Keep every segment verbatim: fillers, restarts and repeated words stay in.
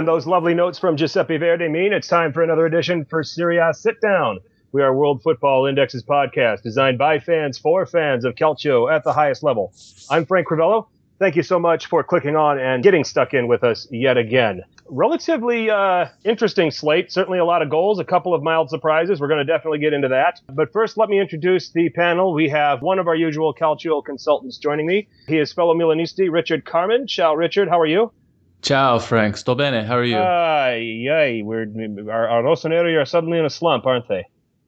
On those lovely notes from Giuseppe Verdi mean it's time for another edition for Serie A Sit Down. We are World Football Index's podcast designed by fans for fans of Calcio at the highest level. I'm Frank Crivello. Thank you so much for clicking on and getting stuck in with us yet again. Relatively uh, interesting slate, certainly a lot of goals, a couple of mild surprises. We're going to definitely get into that. But first, let me introduce the panel. We have one of our usual Calcio consultants joining me. He is fellow Milanisti, Richard Carmen. Ciao, Richard. How are you? Ciao, Frank. Sto bene. How are you? Ay, ay. We're, our, our Rossoneri are suddenly in a slump, aren't they?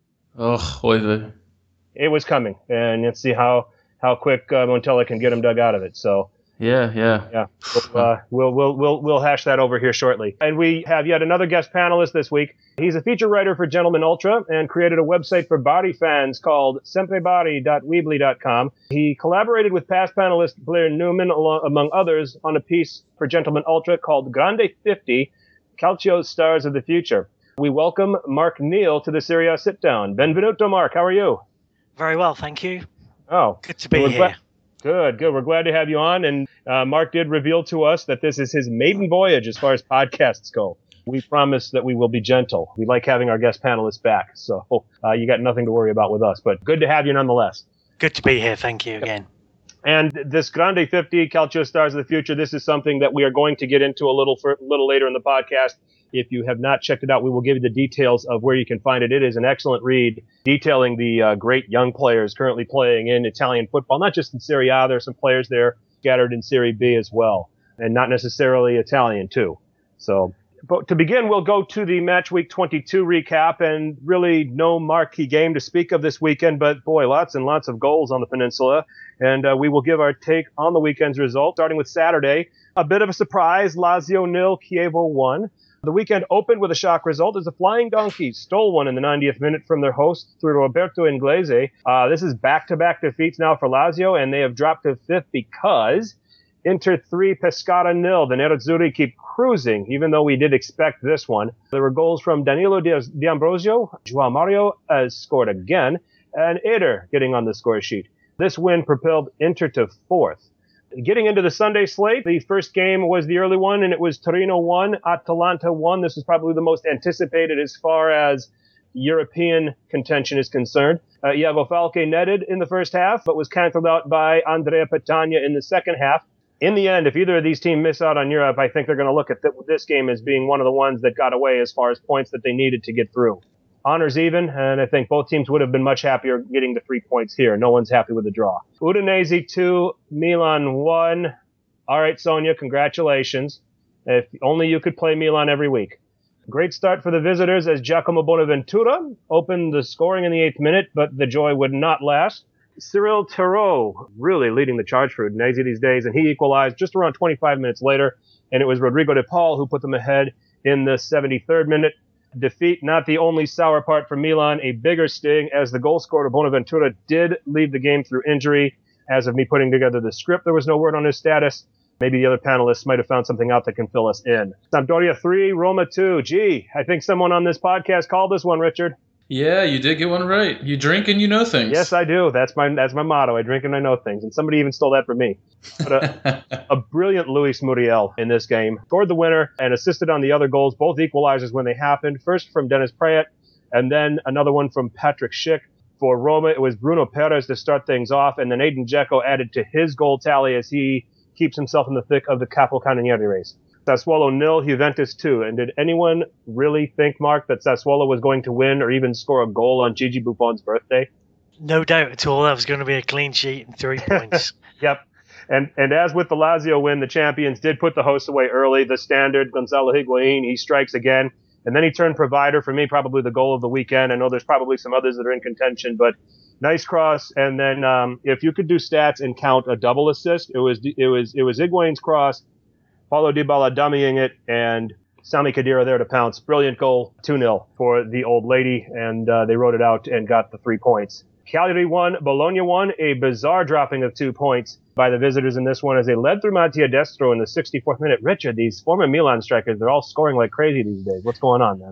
Oh, oive. It was coming. And let's see how, how quick uh, Montella can get him dug out of it. So. Yeah, yeah. Yeah, we'll, uh, we'll, we'll, we'll, we'll hash that over here shortly. And we have yet another guest panelist this week. He's a feature writer for Gentleman Ultra and created a website for Bari fans called semprebari dot weebly dot com. He collaborated with past panelist Blair Newman, along, among others, on a piece for Gentleman Ultra called Grande fifty, Calcio's Stars of the Future. We welcome Mark Neal to the Serie A Sit Down. Benvenuto, Mark. How are you? Very well, thank you. Oh, good to be well, here. Glad- Good, good. We're glad to have you on. And uh, Mark did reveal to us that this is his maiden voyage as far as podcasts go. We promise that we will be gentle. We like having our guest panelists back. So uh, you got nothing to worry about with us. But good to have you nonetheless. Good to be here. Thank you again. And this Grande fifty, Calcio Stars of the Future, this is something that we are going to get into a little for, little later in the podcast. If you have not checked it out, we will give you the details of where you can find it. It is an excellent read detailing the uh, great young players currently playing in Italian football, not just in Serie A. There are some players there scattered in Serie B as well, and not necessarily Italian too. So, but to begin, we'll go to the Match Week twenty-two recap, and really no marquee game to speak of this weekend, but boy, lots and lots of goals on the peninsula. And uh, we will give our take on the weekend's result, starting with Saturday. A bit of a surprise, Lazio nil, Chievo one. The weekend opened with a shock result as the Flying Donkeys stole one in the ninetieth minute from their host through Roberto Inglese. Uh, this is back-to-back defeats now for Lazio, and they have dropped to fifth because Inter three, Pescara nil. The Nerazzurri keep cruising, even though we did expect this one. There were goals from Danilo D'Ambrosio, Joao Mario has scored again, and Eder getting on the score sheet. This win propelled Inter to fourth. Getting into the Sunday slate, the first game was the early one, and it was Torino one, Atalanta one. This is probably the most anticipated as far as European contention is concerned. Uh, Iago Falque netted in the first half, but was canceled out by Andrea Petagna in the second half. In the end, if either of these teams miss out on Europe, I think they're going to look at th- this game as being one of the ones that got away as far as points that they needed to get through. Honors even, and I think both teams would have been much happier getting the three points here. No one's happy with the draw. Udinese two, Milan one. All right, Sonia, congratulations. If only you could play Milan every week. Great start for the visitors as Giacomo Bonaventura opened the scoring in the eighth minute, but the joy would not last. Cyril Theroux really leading the charge for Udinese these days, and he equalized just around twenty-five minutes later, and it was Rodrigo de Paul who put them ahead in the seventy-third minute. Defeat not the only sour part for Milan, a bigger sting as the goal scorer Bonaventura did leave the game through injury. As of me putting together the script, there was no word on his status. Maybe the other panelists might have found something out that can fill us in. Sampdoria three, Roma two. Gee, I think someone on this podcast called this one, Richard. Yeah, you did get one right. You drink and you know things. Yes, I do. That's my that's my motto. I drink and I know things. And somebody even stole that from me. But a, a brilliant Luis Muriel in this game. Scored the winner and assisted on the other goals, both equalizers when they happened. First from Dennis Praet, and then another one from Patrick Schick. For Roma, it was Bruno Perez to start things off, and then Edin Dzeko added to his goal tally as he keeps himself in the thick of the Capocannoniere race. Sassuolo nil, Juventus two. And did anyone really think, Mark, that Sassuolo was going to win or even score a goal on Gigi Buffon's birthday? No doubt at all. That was going to be a clean sheet and three points. Yep. And and as with the Lazio win, the champions did put the hosts away early. The standard, Gonzalo Higuain, he strikes again. And then he turned provider, for me, probably the goal of the weekend. I know there's probably some others that are in contention, but nice cross. And then um, if you could do stats and count a double assist, it was it was, it was Higuain's cross, Paulo Dybala dummying it, and Sami Khedira there to pounce. Brilliant goal, two nil for the old lady, and uh, they wrote it out and got the three points. Cagliari won, Bologna won, a bizarre dropping of two points by the visitors in this one as they led through Mattia Destro in the sixty-fourth minute. Richard, these former Milan strikers, they're all scoring like crazy these days. What's going on, man?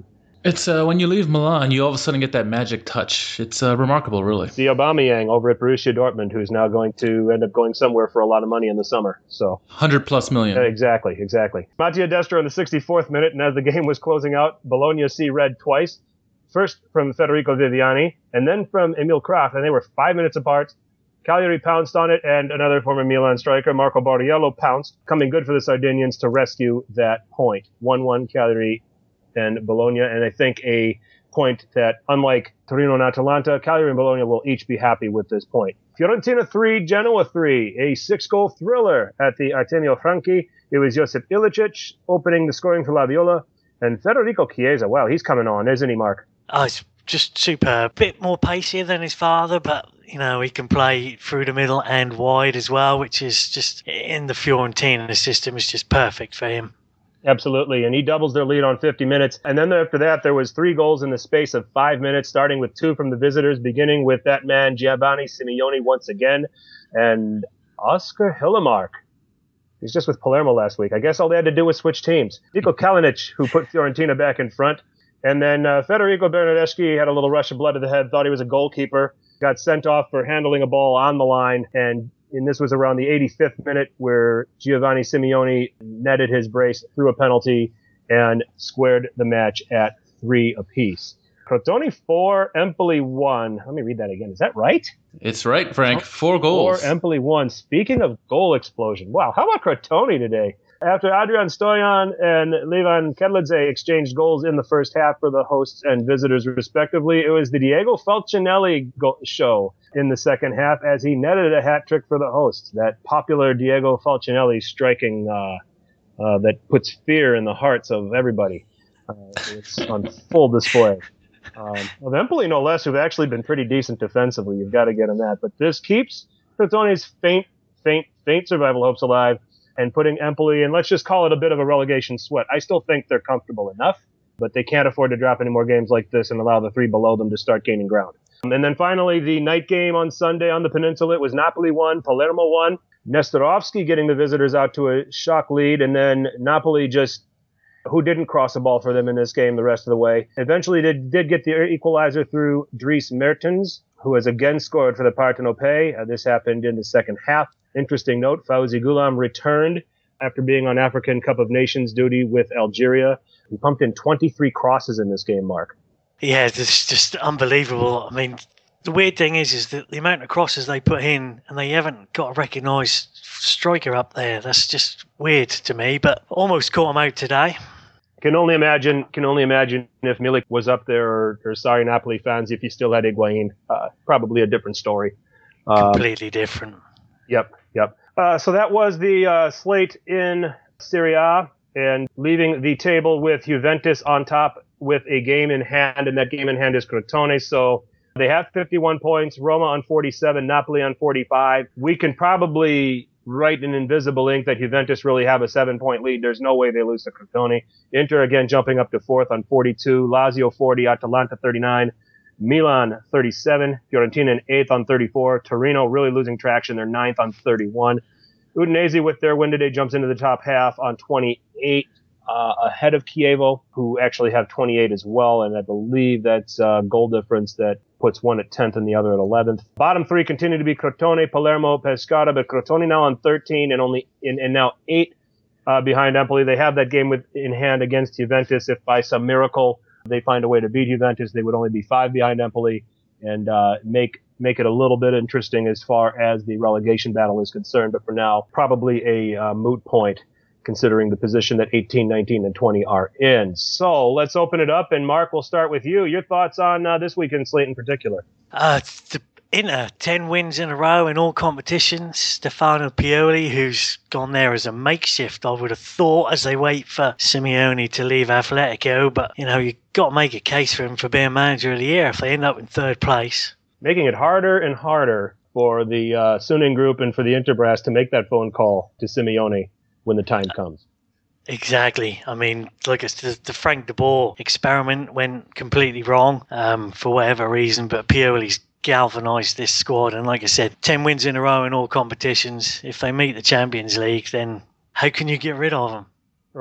It's uh, when you leave Milan, you all of a sudden get that magic touch. It's uh, remarkable, really. The Aubameyang over at Borussia Dortmund, who's now going to end up going somewhere for a lot of money in the summer. So one hundred plus million. uh, exactly, exactly. Mattia Destro in the sixty-fourth minute, and as the game was closing out, Bologna see red twice. First from Federico Viviani, and then from Emil Kraft, and they were five minutes apart. Cagliari pounced on it, and another former Milan striker, Marco Borriello, pounced, coming good for the Sardinians to rescue that point. one one Cagliari and Bologna, and I think a point that, unlike Torino and Atalanta, Cagliari and Bologna will each be happy with this point. Fiorentina three, Genoa three, a six-goal thriller at the Artemio Franchi. It was Josip Ilicic opening the scoring for La Viola, and Federico Chiesa. Wow, he's coming on, isn't he, Mark? Oh, it's just superb. Bit more pacier than his father, but, you know, he can play through the middle and wide as well, which is just, in the Fiorentina system, is just perfect for him. Absolutely, and he doubles their lead on fifty minutes. And then after that, there was three goals in the space of five minutes, starting with two from the visitors, beginning with that man, Giovanni Simeone, once again, and Oscar Hillemark. He's just with Palermo last week. I guess all they had to do was switch teams. Niko Kalinic, who put Fiorentina back in front. And then uh, Federico Bernardeschi had a little rush of blood to the head, thought he was a goalkeeper, got sent off for handling a ball on the line, and and this was around the eighty-fifth minute where Giovanni Simeone netted his brace, threw a penalty, and squared the match at three apiece. Crotone four, Empoli one. Let me read that again. Is that right? It's right, Frank. Four goals. Four, Empoli one. Speaking of goal explosion, wow, how about Crotone today? After Adrian Stoyan and Levan Kedladze exchanged goals in the first half for the hosts and visitors, respectively, it was the Diego Falcinelli go- show in the second half as he netted a hat trick for the hosts. That popular Diego Falcinelli striking uh, uh, that puts fear in the hearts of everybody. Uh, it's on full display. Um, of Empoli, no less, who've actually been pretty decent defensively. You've got to get them that. But this keeps Crotone's faint, faint, faint survival hopes alive, and putting Empoli, and let's just call it a bit of a relegation sweat. I still think they're comfortable enough, but they can't afford to drop any more games like this and allow the three below them to start gaining ground. And then finally, the night game on Sunday on the Peninsula, it was Napoli one, Palermo one. Nestorovsky getting the visitors out to a shock lead, and then Napoli just, who didn't cross the ball for them in this game the rest of the way. Eventually did, did get the equalizer through Dries Mertens, who has again scored for the Partenopei. Uh, this happened in the second half. Interesting note, Fawzi Ghulam returned after being on African Cup of Nations duty with Algeria. He pumped in twenty-three crosses in this game, Mark. Yeah, it's just unbelievable. I mean, the weird thing is, is that the amount of crosses they put in, and they haven't got a recognised striker up there. That's just weird to me, but almost caught him out today. Can only imagine. Can only imagine if Milik was up there, or, or sorry, Napoli fans, if you still had Higuain. Uh, probably a different story. Um, Completely different. Yep, yep. Uh, so that was the uh, slate in Serie A, and leaving the table with Juventus on top with a game in hand, and that game in hand is Crotone. So they have fifty-one points, Roma on forty-seven, Napoli on forty-five. We can probably write in invisible ink that Juventus really have a seven-point lead. There's no way they lose to Crotone. Inter, again, jumping up to fourth on forty-two, Lazio forty, Atalanta thirty-nine, Milan thirty-seven, Fiorentina in eighth on thirty-four, Torino really losing traction. They're ninth on thirty-one. Udinese with their win today jumps into the top half on twenty-eight, uh, ahead of Chievo, who actually have twenty-eight as well, and I believe that's a uh, goal difference that puts one at tenth and the other at eleventh. Bottom three continue to be Crotone, Palermo, Pescara, but Crotone now on thirteen and only in, and now eight uh, behind Empoli. They have that game with, in hand against Juventus. If by some miracle they find a way to beat Juventus, they would only be five behind Empoli and uh, make make it a little bit interesting as far as the relegation battle is concerned. But for now, probably a uh, moot point, considering the position that eighteen, nineteen, and twenty are in. So let's open it up, and Mark, we'll start with you. Your thoughts on uh, this weekend slate in particular? Uh, the Inter, ten wins in a row in all competitions. Stefano Pioli, who's gone there as a makeshift, I would have thought, as they wait for Simeone to leave Atletico. But, you know, you've got to make a case for him for being manager of the year if they end up in third place. Making it harder and harder for the uh, Suning group and for the Interbrass to make that phone call to Simeone when the time comes. Exactly. I mean, look, it's the, the Frank de Boer experiment went completely wrong um, for whatever reason, but Pioli's galvanised this squad, and like I said, ten wins in a row in all competitions. If they meet the Champions League, then how can you get rid of them? Right.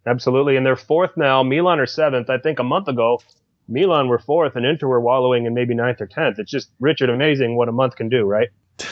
absolutely. And they're fourth now. Milan are seventh. I think a month ago, Milan were fourth and Inter were wallowing in maybe ninth or tenth. It's just, Richard, amazing what a month can do, right?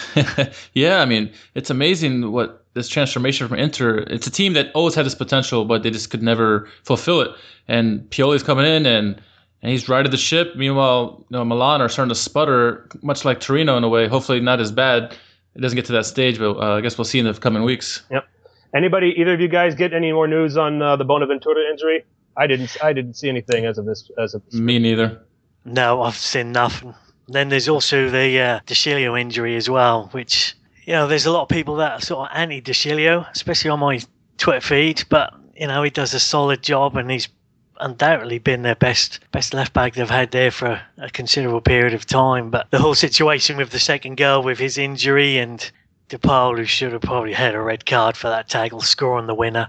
Yeah, I mean, it's amazing what this transformation from Inter. It's a team that always had this potential, but they just could never fulfill it. And Pioli's coming in and, and he's righted the ship. Meanwhile, you know, Milan are starting to sputter, much like Torino in a way. Hopefully not as bad. It doesn't get to that stage, but uh, I guess we'll see in the coming weeks. Yep. Anybody, either of you guys get any more news on uh, the Bonaventura injury? I didn't. I didn't see anything as of this. As of this Me neither. No, I've seen nothing. Then there's also the uh, De Sciglio injury as well, which, you know, there's a lot of people that are sort of anti-De Sciglio, especially on my Twitter feed. But, you know, he does a solid job and he's undoubtedly been their best best left back they've had there for a considerable period of time. But the whole situation with the second goal with his injury and DePaul, who should have probably had a red card for that tackle, scoring the winner.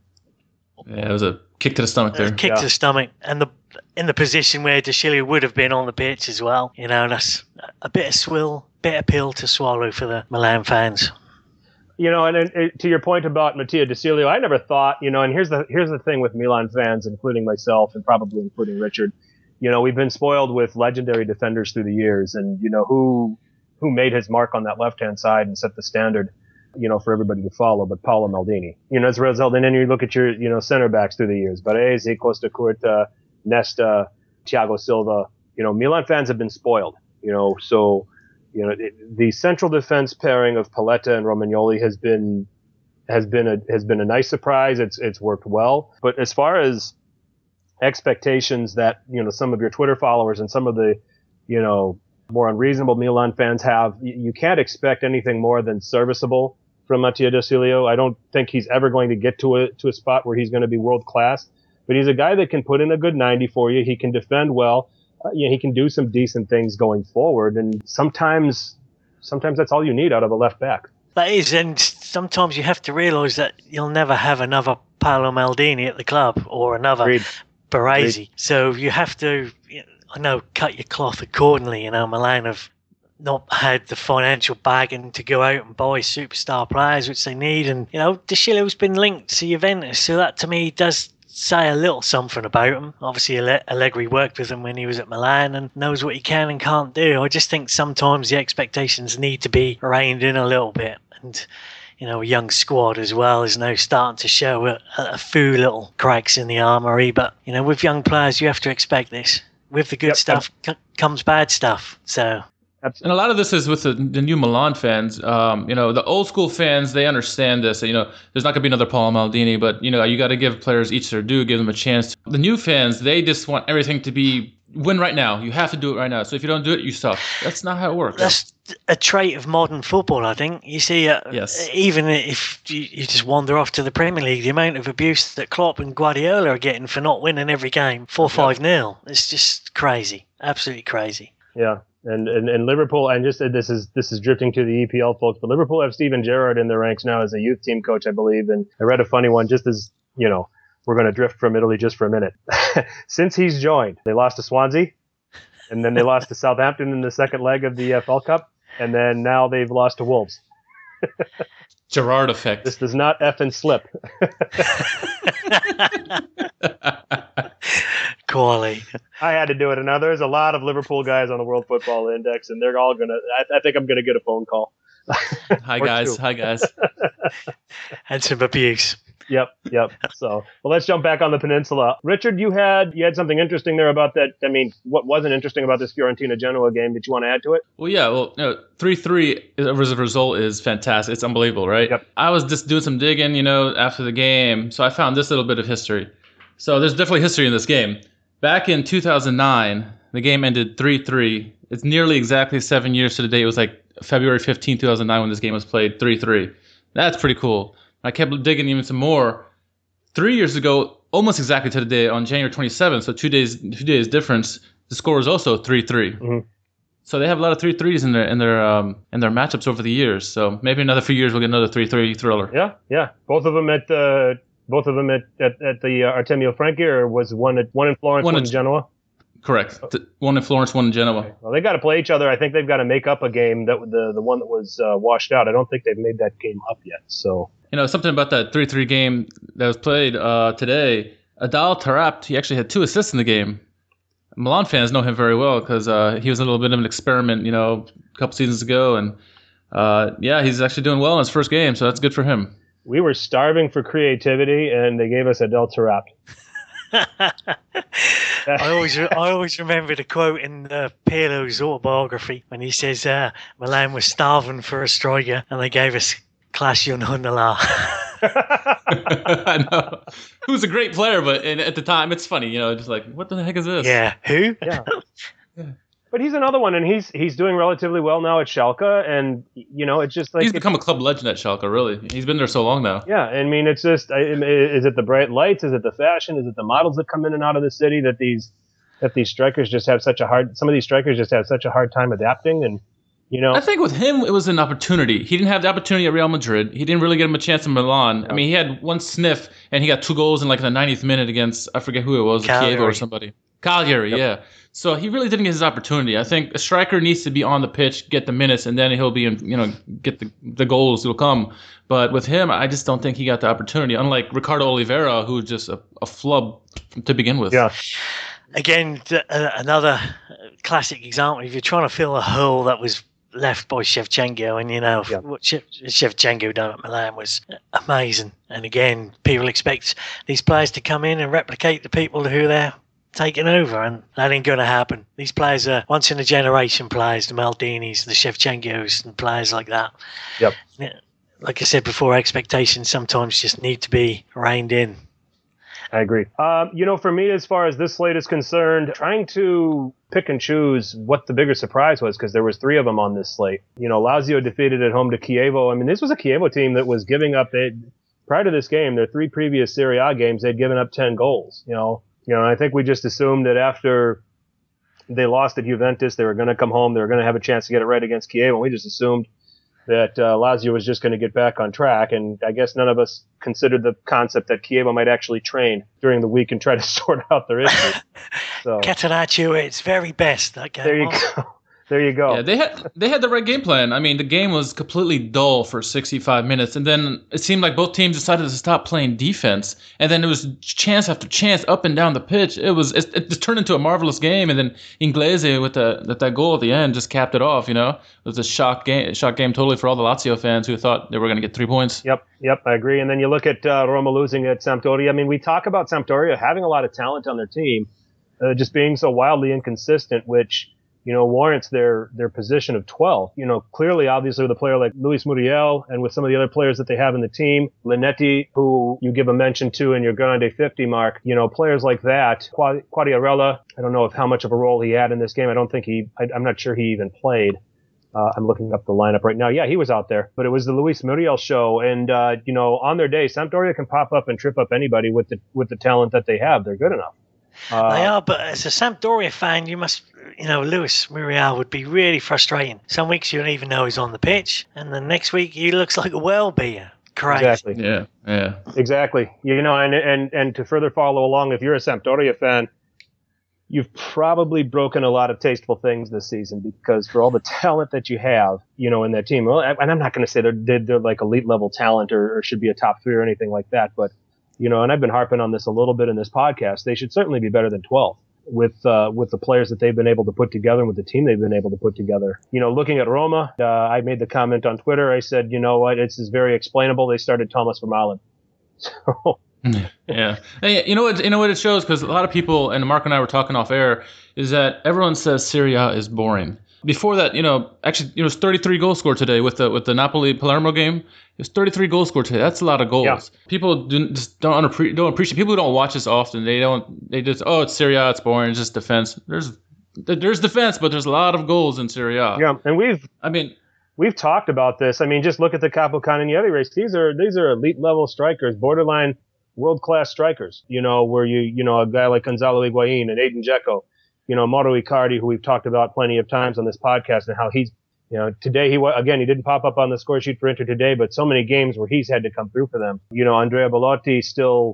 Mm-hmm. Yeah, it was a kick to the stomach there. Kick yeah. to the stomach. And the in the position where De Sciglio would have been on the pitch as well. You know, that's a bit of swill, bit of pill to swallow for the Milan fans. You know, and, and to your point about Mattia De Sciglio, I never thought, you know, and here's the here's the thing with Milan fans, including myself and probably including Richard. You know, we've been spoiled with legendary defenders through the years, and you know who who made his mark on that left-hand side and set the standard, you know, for everybody to follow, but Paolo Maldini. You know, as a result, and then you look at your, you know, center backs through the years, Baresi, Costa Curta, Nesta, Thiago Silva. You know, Milan fans have been spoiled, you know, so, you know, it, the central defense pairing of Paletta and Romagnoli has been, has been a, has been a nice surprise. It's, it's worked well. But as far as expectations that, you know, some of your Twitter followers and some of the, you know, more unreasonable Milan fans have, you, you can't expect anything more than serviceable from Mattia De Sciglio. I don't think he's ever going to get to a to a spot where he's going to be world class, but he's a guy that can put in a good ninety for you. He can defend well. Uh, you know, he can do some decent things going forward, and sometimes sometimes that's all you need out of a left back. That is, and sometimes you have to realise that you'll never have another Paolo Maldini at the club or another Agreed. Baresi. Agreed. So you have to, you know, I know, cut your cloth accordingly. You know, Milan have not had the financial bagging to go out and buy superstar players, which they need. And, you know, De Sciglio's been linked to Juventus, so that to me does say a little something about him. Obviously, Allegri worked with him when he was at Milan and knows what he can and can't do. I just think sometimes the expectations need to be reined in a little bit. And, you know, a young squad as well is now starting to show a, a few little cracks in the armoury. But, you know, with young players, you have to expect this. With the good Yep. stuff c- comes bad stuff. So, And a lot of this is with the, the new Milan fans. Um, you know, the old school fans, they understand this. You know, there's not going to be another Paolo Maldini, but, you know, you got to give players each their due, give them a chance. The new fans, they just want everything to be win right now. You have to do it right now. So if you don't do it, you suck. That's not how it works. that's a trait of modern football, I think. You see, uh, Yes. even if you, you just wander off to the Premier League, the amount of abuse that Klopp and Guardiola are getting for not winning every game, four five nil, it's just crazy. Absolutely crazy. Yeah. And, and and Liverpool, and just this is this is drifting to the E P L folks, but Liverpool have Steven Gerrard in their ranks now as a youth team coach, I believe. And I read a funny one, just as, you know, we're going to drift from Italy just for a minute. Since he's joined, they lost to Swansea, and then they lost to Southampton in the second leg of the F L Cup, and then now they've lost to Wolves. Gerard effect. This does not F and slip. Quality. I had to do it. And now there's a lot of Liverpool guys on the World Football Index, and they're all going to, I think I'm going to get a phone call. Hi, Or guys. two. Hi, guys. And some abuse. Yep, yep. So, well, let's jump back on the peninsula. Richard, you had you had something interesting there about that. I mean, what wasn't interesting about this Fiorentina Genoa game that you want to add to it? Well, yeah. Well, you know, three three as a result is fantastic. It's unbelievable, right? Yep. I was just doing some digging, you know, after the game. So I found this little bit of history. So there's definitely history in this game. Back in two thousand nine, the game ended three three. It's nearly exactly seven years to the day. It was like February fifteenth, two thousand nine when this game was played, three three. That's pretty cool. I kept digging even some more. Three years ago, almost exactly to the day, on January twenty-seventh, so two days two days difference, the score was also three three. Mm-hmm. So they have a lot of three threes in their in their um, in their matchups over the years. So maybe another few years we'll get another three three thriller. Yeah, yeah. Both of them at uh, both of them at at, at the uh, Artemio Franchi, or was one at one in Florence, One one, at- in Genoa? Correct. Th- One in Florence, one in Genoa. Well, they got to play each other. I think they've got to make up a game that the the one that was uh, washed out. I don't think they've made that game up yet. So You know, something about that three three game that was played uh, today. Adal Tarabt, he actually had two assists in the game. Milan fans know him very well because uh, he was a little bit of an experiment, you know, a couple seasons ago. And uh, yeah, he's actually doing well in his first game, so that's good for him. we were starving for creativity, and they gave us Adel Tarabt. I always, I always remember the quote in uh, Pirlo's autobiography when he says, uh, "Milan was starving for a striker, and they gave us Klaas-Jan Huntelaar." I know. Who's a great player, but in, at the time, it's funny, you know, just like, what the heck is this? Yeah, who? Yeah. But he's another one, and he's he's doing relatively well now at Schalke, and you know it's just like He's become a club legend at Schalke, really. He's been there so long now. Yeah, I mean it's just I- is it the bright lights, is it the fashion, is it the models that come in and out of the city that these that these strikers just have such a hard some of these strikers just have such a hard time adapting, and you know I think with him, it was an opportunity. He didn't have the opportunity at Real Madrid. He didn't really get him a chance in Milan. I mean, he had one sniff, and he got two goals in like the ninetieth minute against, I forget who it was, Cagliari. Chievo or somebody. Cagliari, Yep. yeah. So he really didn't get his opportunity. I think a striker needs to be on the pitch, get the minutes, and then he'll be, in, you know, get the, the goals will come. But with him, I just don't think he got the opportunity, unlike Ricardo Oliveira, who's just a, a flub to begin with. yeah. Again, th- uh, another classic example. If you're trying to fill a hole that was left by Shevchenko, and you know Yeah. what Shev- Shevchenko done at Milan was amazing. And again, people expect these players to come in and replicate the people who they're taking over, and that ain't going to happen. These players are once in a generation players, the Maldinis, the Shevchenkos, and players like that. Yep. Yeah, like I said before, expectations sometimes just need to be reined in. I agree. Um, you know, for me, as far as this slate is concerned, trying to pick and choose what the bigger surprise was, because there was three of them on this slate. You know, Lazio defeated at home to Chievo. I mean, this was a Chievo team that was giving up, they, prior to this game, their three previous Serie A games, they'd given up ten goals. You know, you know, I think we just assumed that after they lost at Juventus, they were going to come home, they were going to have a chance to get it right against Chievo. We just assumed that uh, Lazio was just going to get back on track, and I guess none of us considered the concept that Chievo might actually train during the week and try to sort out their issues. So Catenaccio at its very best. That game there you was. go. There you go. Yeah, they had they had the right game plan. I mean, the game was completely dull for sixty-five minutes, and then it seemed like both teams decided to stop playing defense. And then it was chance after chance up and down the pitch. It was it, it just turned into a marvelous game. And then Inglese with the with that goal at the end just capped it off. You know, it was a shock game, shock game totally for all the Lazio fans who thought they were going to get three points. Yep, yep, I agree. And then you look at uh, Roma losing at Sampdoria. I mean, we talk about Sampdoria having a lot of talent on their team, uh, just being so wildly inconsistent, which, you know, warrants their their position of twelfth. You know, clearly, obviously, with a player like Luis Muriel and with some of the other players that they have in the team, Linetti, who you give a mention to in your Grande fifty mark, you know, players like that. Qua- Quagliarella, I don't know if how much of a role he had in this game. I don't think he, I, I'm not sure he even played. Uh, I'm looking up the lineup right now. Yeah, he was out there, but it was the Luis Muriel show. And, uh, you know, on their day, Sampdoria can pop up and trip up anybody with the with the talent that they have. They're good enough. Uh, They are, but as a Sampdoria fan, you must, you know, Luis Muriel would be really frustrating. Some weeks you don't even know he's on the pitch, and the next week he looks like a well-beer. Crazy. Exactly. Yeah, yeah. Exactly. You know, and, and, and to further follow along, if you're a Sampdoria fan, you've probably broken a lot of tasteful things this season, because for all the talent that you have, you know, in that team, well, and I'm not going to say they're, they're, they're like elite level talent or, or should be a top three or anything like that, but, you know, and I've been harping on this a little bit in this podcast, they should certainly be better than twelve with, uh, with the players that they've been able to put together and with the team they've been able to put together. You know, looking at Roma, uh, I made the comment on Twitter. I said, you know what, it's is very explainable. They started Thomas Vermaelen. So, Yeah, hey, you know what? You know what it shows, because a lot of people, and Mark and I were talking off air, is that everyone says Serie A is boring. Before that, you know, actually, you know, it's thirty-three goals scored today with the with the Napoli Palermo game. It was thirty-three goals scored today. That's a lot of goals. Yeah. People do, just don't appre- don't appreciate. People who don't watch this often, they don't. They just, oh, it's Serie A, it's boring, it's just defense. There's there's defense, but there's a lot of goals in Serie A. yeah, and we've I mean, We've talked about this. I mean, just look at the Capo Cannonieri race. These are these are elite level strikers, borderline world class strikers. You know, where you you know a guy like Gonzalo Higuain and Aiden Dzeko, you know, Mauro Icardi, who we've talked about plenty of times on this podcast, and how he's, you know, today he wa- again he didn't pop up on the score sheet for Inter today, but so many games where he's had to come through for them. You know, Andrea Bellotti still,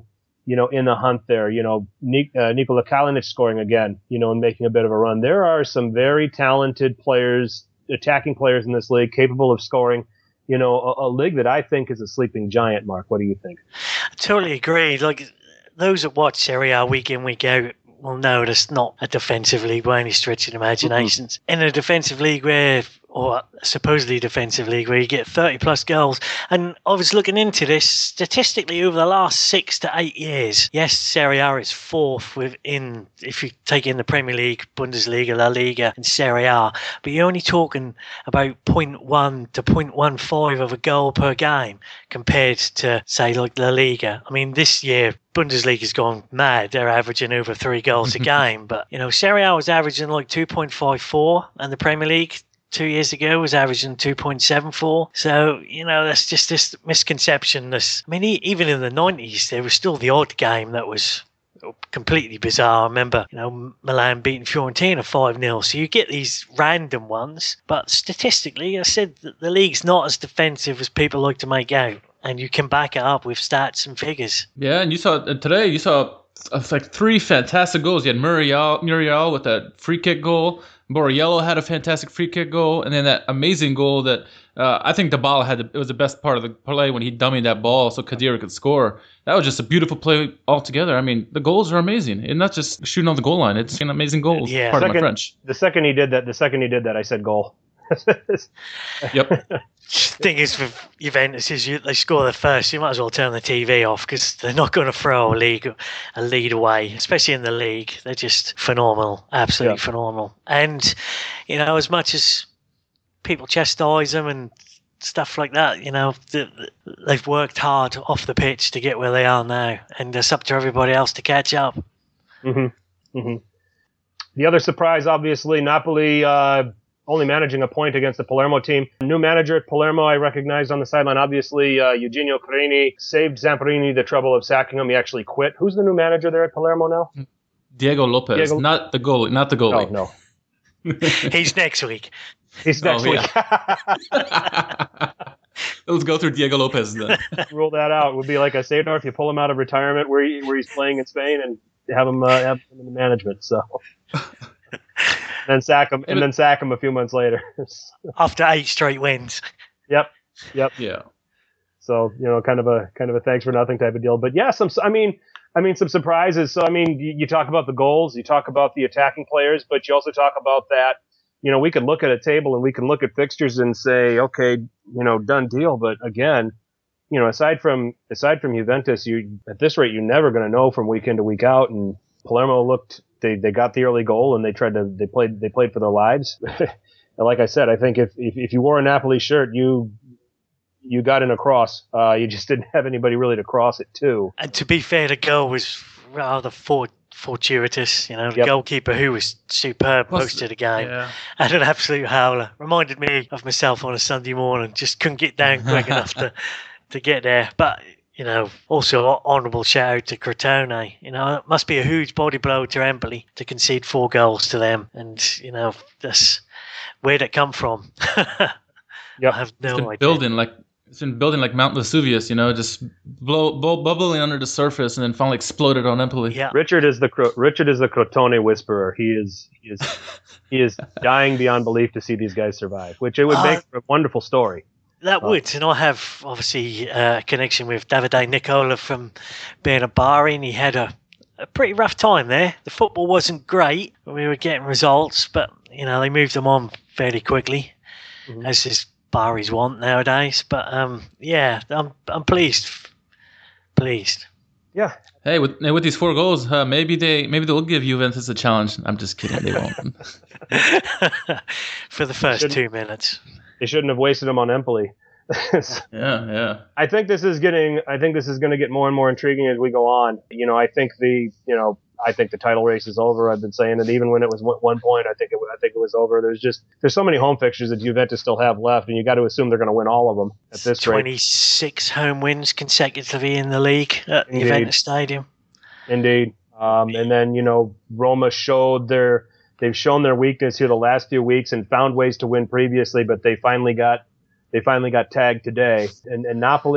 you know, in the hunt there. You know, Nik- uh, Nikola Kalinic scoring again, you know, and making a bit of a run. There are some very talented players, attacking players in this league, capable of scoring. You know, a, a league that I think is a sleeping giant. Mark, what do you think? I totally agree. Like, those that watch Serie A week in, week out will know that's not a defensive league by any stretch of the imaginations. Mm-hmm. In a defensive league where, or supposedly defensive league, where you get thirty plus goals. And I was looking into this statistically over the last six to eight years. Yes, Serie A is fourth within, if you take in the Premier League, Bundesliga, La Liga, and Serie A, but you're only talking about zero point one to zero point one five of a goal per game compared to, say, like La Liga. I mean, this year, Bundesliga's gone mad. They're averaging over three goals a game. But, you know, Serie A was averaging like two point five four, and the Premier League two years ago was averaging two point seven four. So, you know, that's just this misconception. This, I mean, even in the nineties, there was still the odd game that was completely bizarre. I remember, you know, Milan beating Fiorentina five nil. So you get these random ones. But statistically, I said that the league's not as defensive as people like to make out. And you can back it up with stats and figures. Yeah, and you saw uh, today, you saw uh, like three fantastic goals. You had Muriel, Muriel with that free kick goal. Borriello had a fantastic free kick goal, and then that amazing goal that uh, I think Dybala had. The, it was the best part of the play when he dummied that ball so Khedira could score. That was just a beautiful play altogether. I mean, the goals are amazing, and not just shooting on the goal line. It's an amazing goal. Yeah. Pardon second, my French. The second he did that, the second he did that, I said goal. Yep. Thing is, with Juventus, is you, they score the first, you might as well turn the T V off because they're not going to throw a league a lead away, especially in the league. They're just phenomenal, absolutely yeah. phenomenal. And you know, as much as people chastise them and stuff like that, you know, they've worked hard off the pitch to get where they are now, and it's up to everybody else to catch up. Mm-hmm. Mm-hmm. The other surprise, obviously, Napoli. Uh, only managing a point against the Palermo team. New manager at Palermo, I recognized on the sideline. Obviously, uh, Eugenio Carini saved Zamparini the trouble of sacking him. He actually quit. Who's the new manager there at Palermo now? Diego Lopez, Diego... not the goalie, not the goalie. No, no. He's next week. He's next oh, week. Yeah. Let's go through Diego Lopez then. Rule that out. It would be like a Seydorf. You pull him out of retirement where he, where he's playing in Spain and have him uh, have him in the management. So. And then sack him, and then sack him a few months later. After eight straight wins. Yep. Yep. Yeah. So, you know, kind of a kind of a thanks for nothing type of deal. But yeah, some. I mean, I mean, some surprises. So, I mean, you, you talk about the goals, you talk about the attacking players, but you also talk about that. You know, we could look at a table and we can look at fixtures and say, okay, you know, done deal. But again, you know, aside from aside from Juventus, you at this rate, you're never going to know from week in to week out. And Palermo looked. They they got the early goal and they tried to they played they played for their lives. And like I said, I think if, if if you wore a Napoli shirt, you you got in a cross. Uh, you just didn't have anybody really to cross it to. And to be fair, the goal was rather fort, fortuitous. You know, the yep. goalkeeper, who was superb most of the game, yeah. had an absolute howler. Reminded me of myself on a Sunday morning. Just couldn't get down quick enough to to get there, but. You know, also honourable shout out to Crotone. You know, it must be a huge body blow to Empoli to concede four goals to them. And, you know, that's where'd it come from? Yep. I have no it's been idea. Building like, it's been building like Mount Vesuvius, you know, just blow, blow, bubbling under the surface and then finally exploded on Empoli. Yeah. Richard is the Richard is the Crotone whisperer. He is he is he is dying beyond belief to see these guys survive, which it would uh, make a wonderful story. That oh. would, and I have obviously uh, a connection with Davide Nicola from being a Bari, and he had a, a pretty rough time there. The football wasn't great, we were getting results, but you know they moved them on fairly quickly, mm-hmm. as is Bari's want nowadays. But um, yeah, I'm I'm pleased, pleased. Yeah. Hey, with with these four goals, uh, maybe they maybe they'll give Juventus a challenge. I'm just kidding, they won't. For the first two minutes. They shouldn't have wasted them on Empoli. yeah, yeah. I think this is getting. I think this is going to get more and more intriguing as we go on. You know, I think the. You know, I think the title race is over. I've been saying it even when it was one point. I think it. I think it was over. There's just there's so many home fixtures that Juventus still have left, and you got to assume they're going to win all of them at this rate. twenty-six home wins consecutively in the league at Indeed. Juventus Stadium. Indeed, um, and then you know Roma showed their. They've shown their weakness here the last few weeks and found ways to win previously, but they finally got they finally got tagged today. And, and Napoli,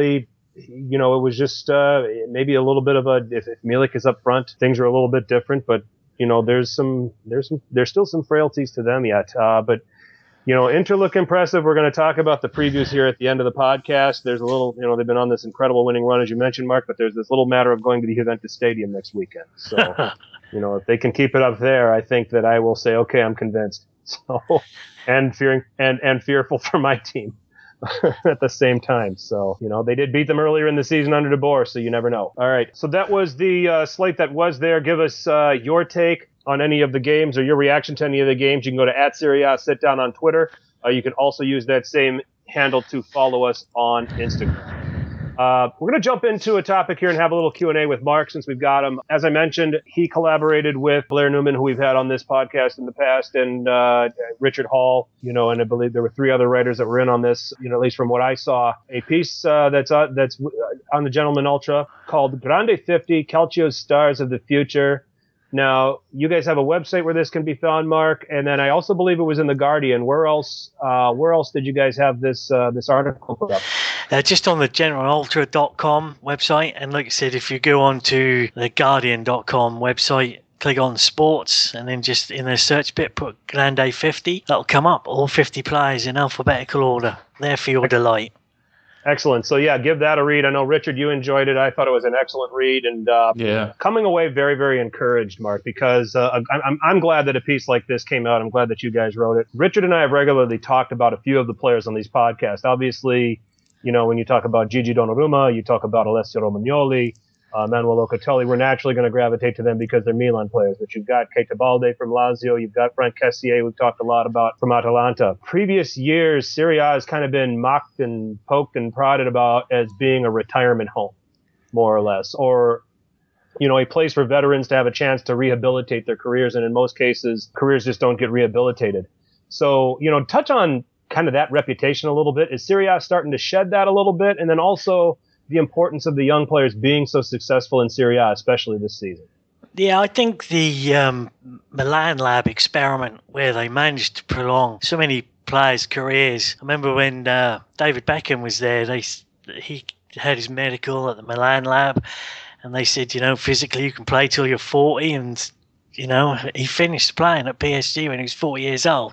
you know, it was just uh, maybe a little bit of a, if, if Milik is up front, things are a little bit different, but, you know, there's some, there's some, there's still some frailties to them yet. Uh, but, you know, Inter look impressive. We're going to talk about the previews here at the end of the podcast. There's a little, you know, they've been on this incredible winning run, as you mentioned, Mark, but there's this little matter of going to the Juventus Stadium next weekend. So, you know, if they can keep it up there, I think that I will say, okay, I'm convinced. So, and fearing, and, and fearful for my team at the same time. So, you know, they did beat them earlier in the season under De Boer, so you never know. All right. So that was the uh, slate that was there. Give us uh, your take on any of the games or your reaction to any of the games. You can go to at Serie A Sit Down on Twitter. Uh, you can also use that same handle to follow us on Instagram. Uh, we're going to jump into a topic here and have a little Q and A with Mark since we've got him. As I mentioned, he collaborated with Blair Newman, who we've had on this podcast in the past, and uh, Richard Hall, you know, and I believe there were three other writers that were in on this, you know, at least from what I saw. A piece uh, that's uh, that's on the Gentleman Ultra called Grande fifty, Calcio's Stars of the Future. Now, you guys have a website where this can be found, Mark, and then I also believe it was in The Guardian. Where else uh, Where else did you guys have this uh, this article put up? Uh, just on the general ultra dot com website. And like I said, if you go on to the guardian dot com website, click on sports, and then just in the search bit, put Grande fifty. That'll come up, all fifty players in alphabetical order. There for your delight. Excellent. So, yeah, give that a read. I know, Richard, you enjoyed it. I thought it was an excellent read. And uh, yeah. coming away very, very encouraged, Mark, because uh, I'm, I'm glad that a piece like this came out. I'm glad that you guys wrote it. Richard and I have regularly talked about a few of the players on these podcasts. Obviously, you know, when you talk about Gigi Donnarumma, you talk about Alessio Romagnoli, uh, Manuel Locatelli, we're naturally going to gravitate to them because they're Milan players. But you've got Keita Balde from Lazio, you've got Frank Kessié, we've talked a lot about from Atalanta. Previous years, Serie A has kind of been mocked and poked and prodded about as being a retirement home, more or less, or, you know, a place for veterans to have a chance to rehabilitate their careers. And in most cases, careers just don't get rehabilitated. So, you know, touch on kind of that reputation a little bit. Is Serie A starting to shed that a little bit? And then also the importance of the young players being so successful in Serie A, especially this season. Yeah, I think the um, Milan Lab experiment, where they managed to prolong so many players' careers. I remember when uh, David Beckham was there, they he had his medical at the Milan Lab, and they said, you know, physically you can play till you're forty, and you know, he finished playing at P S G when he was forty years old.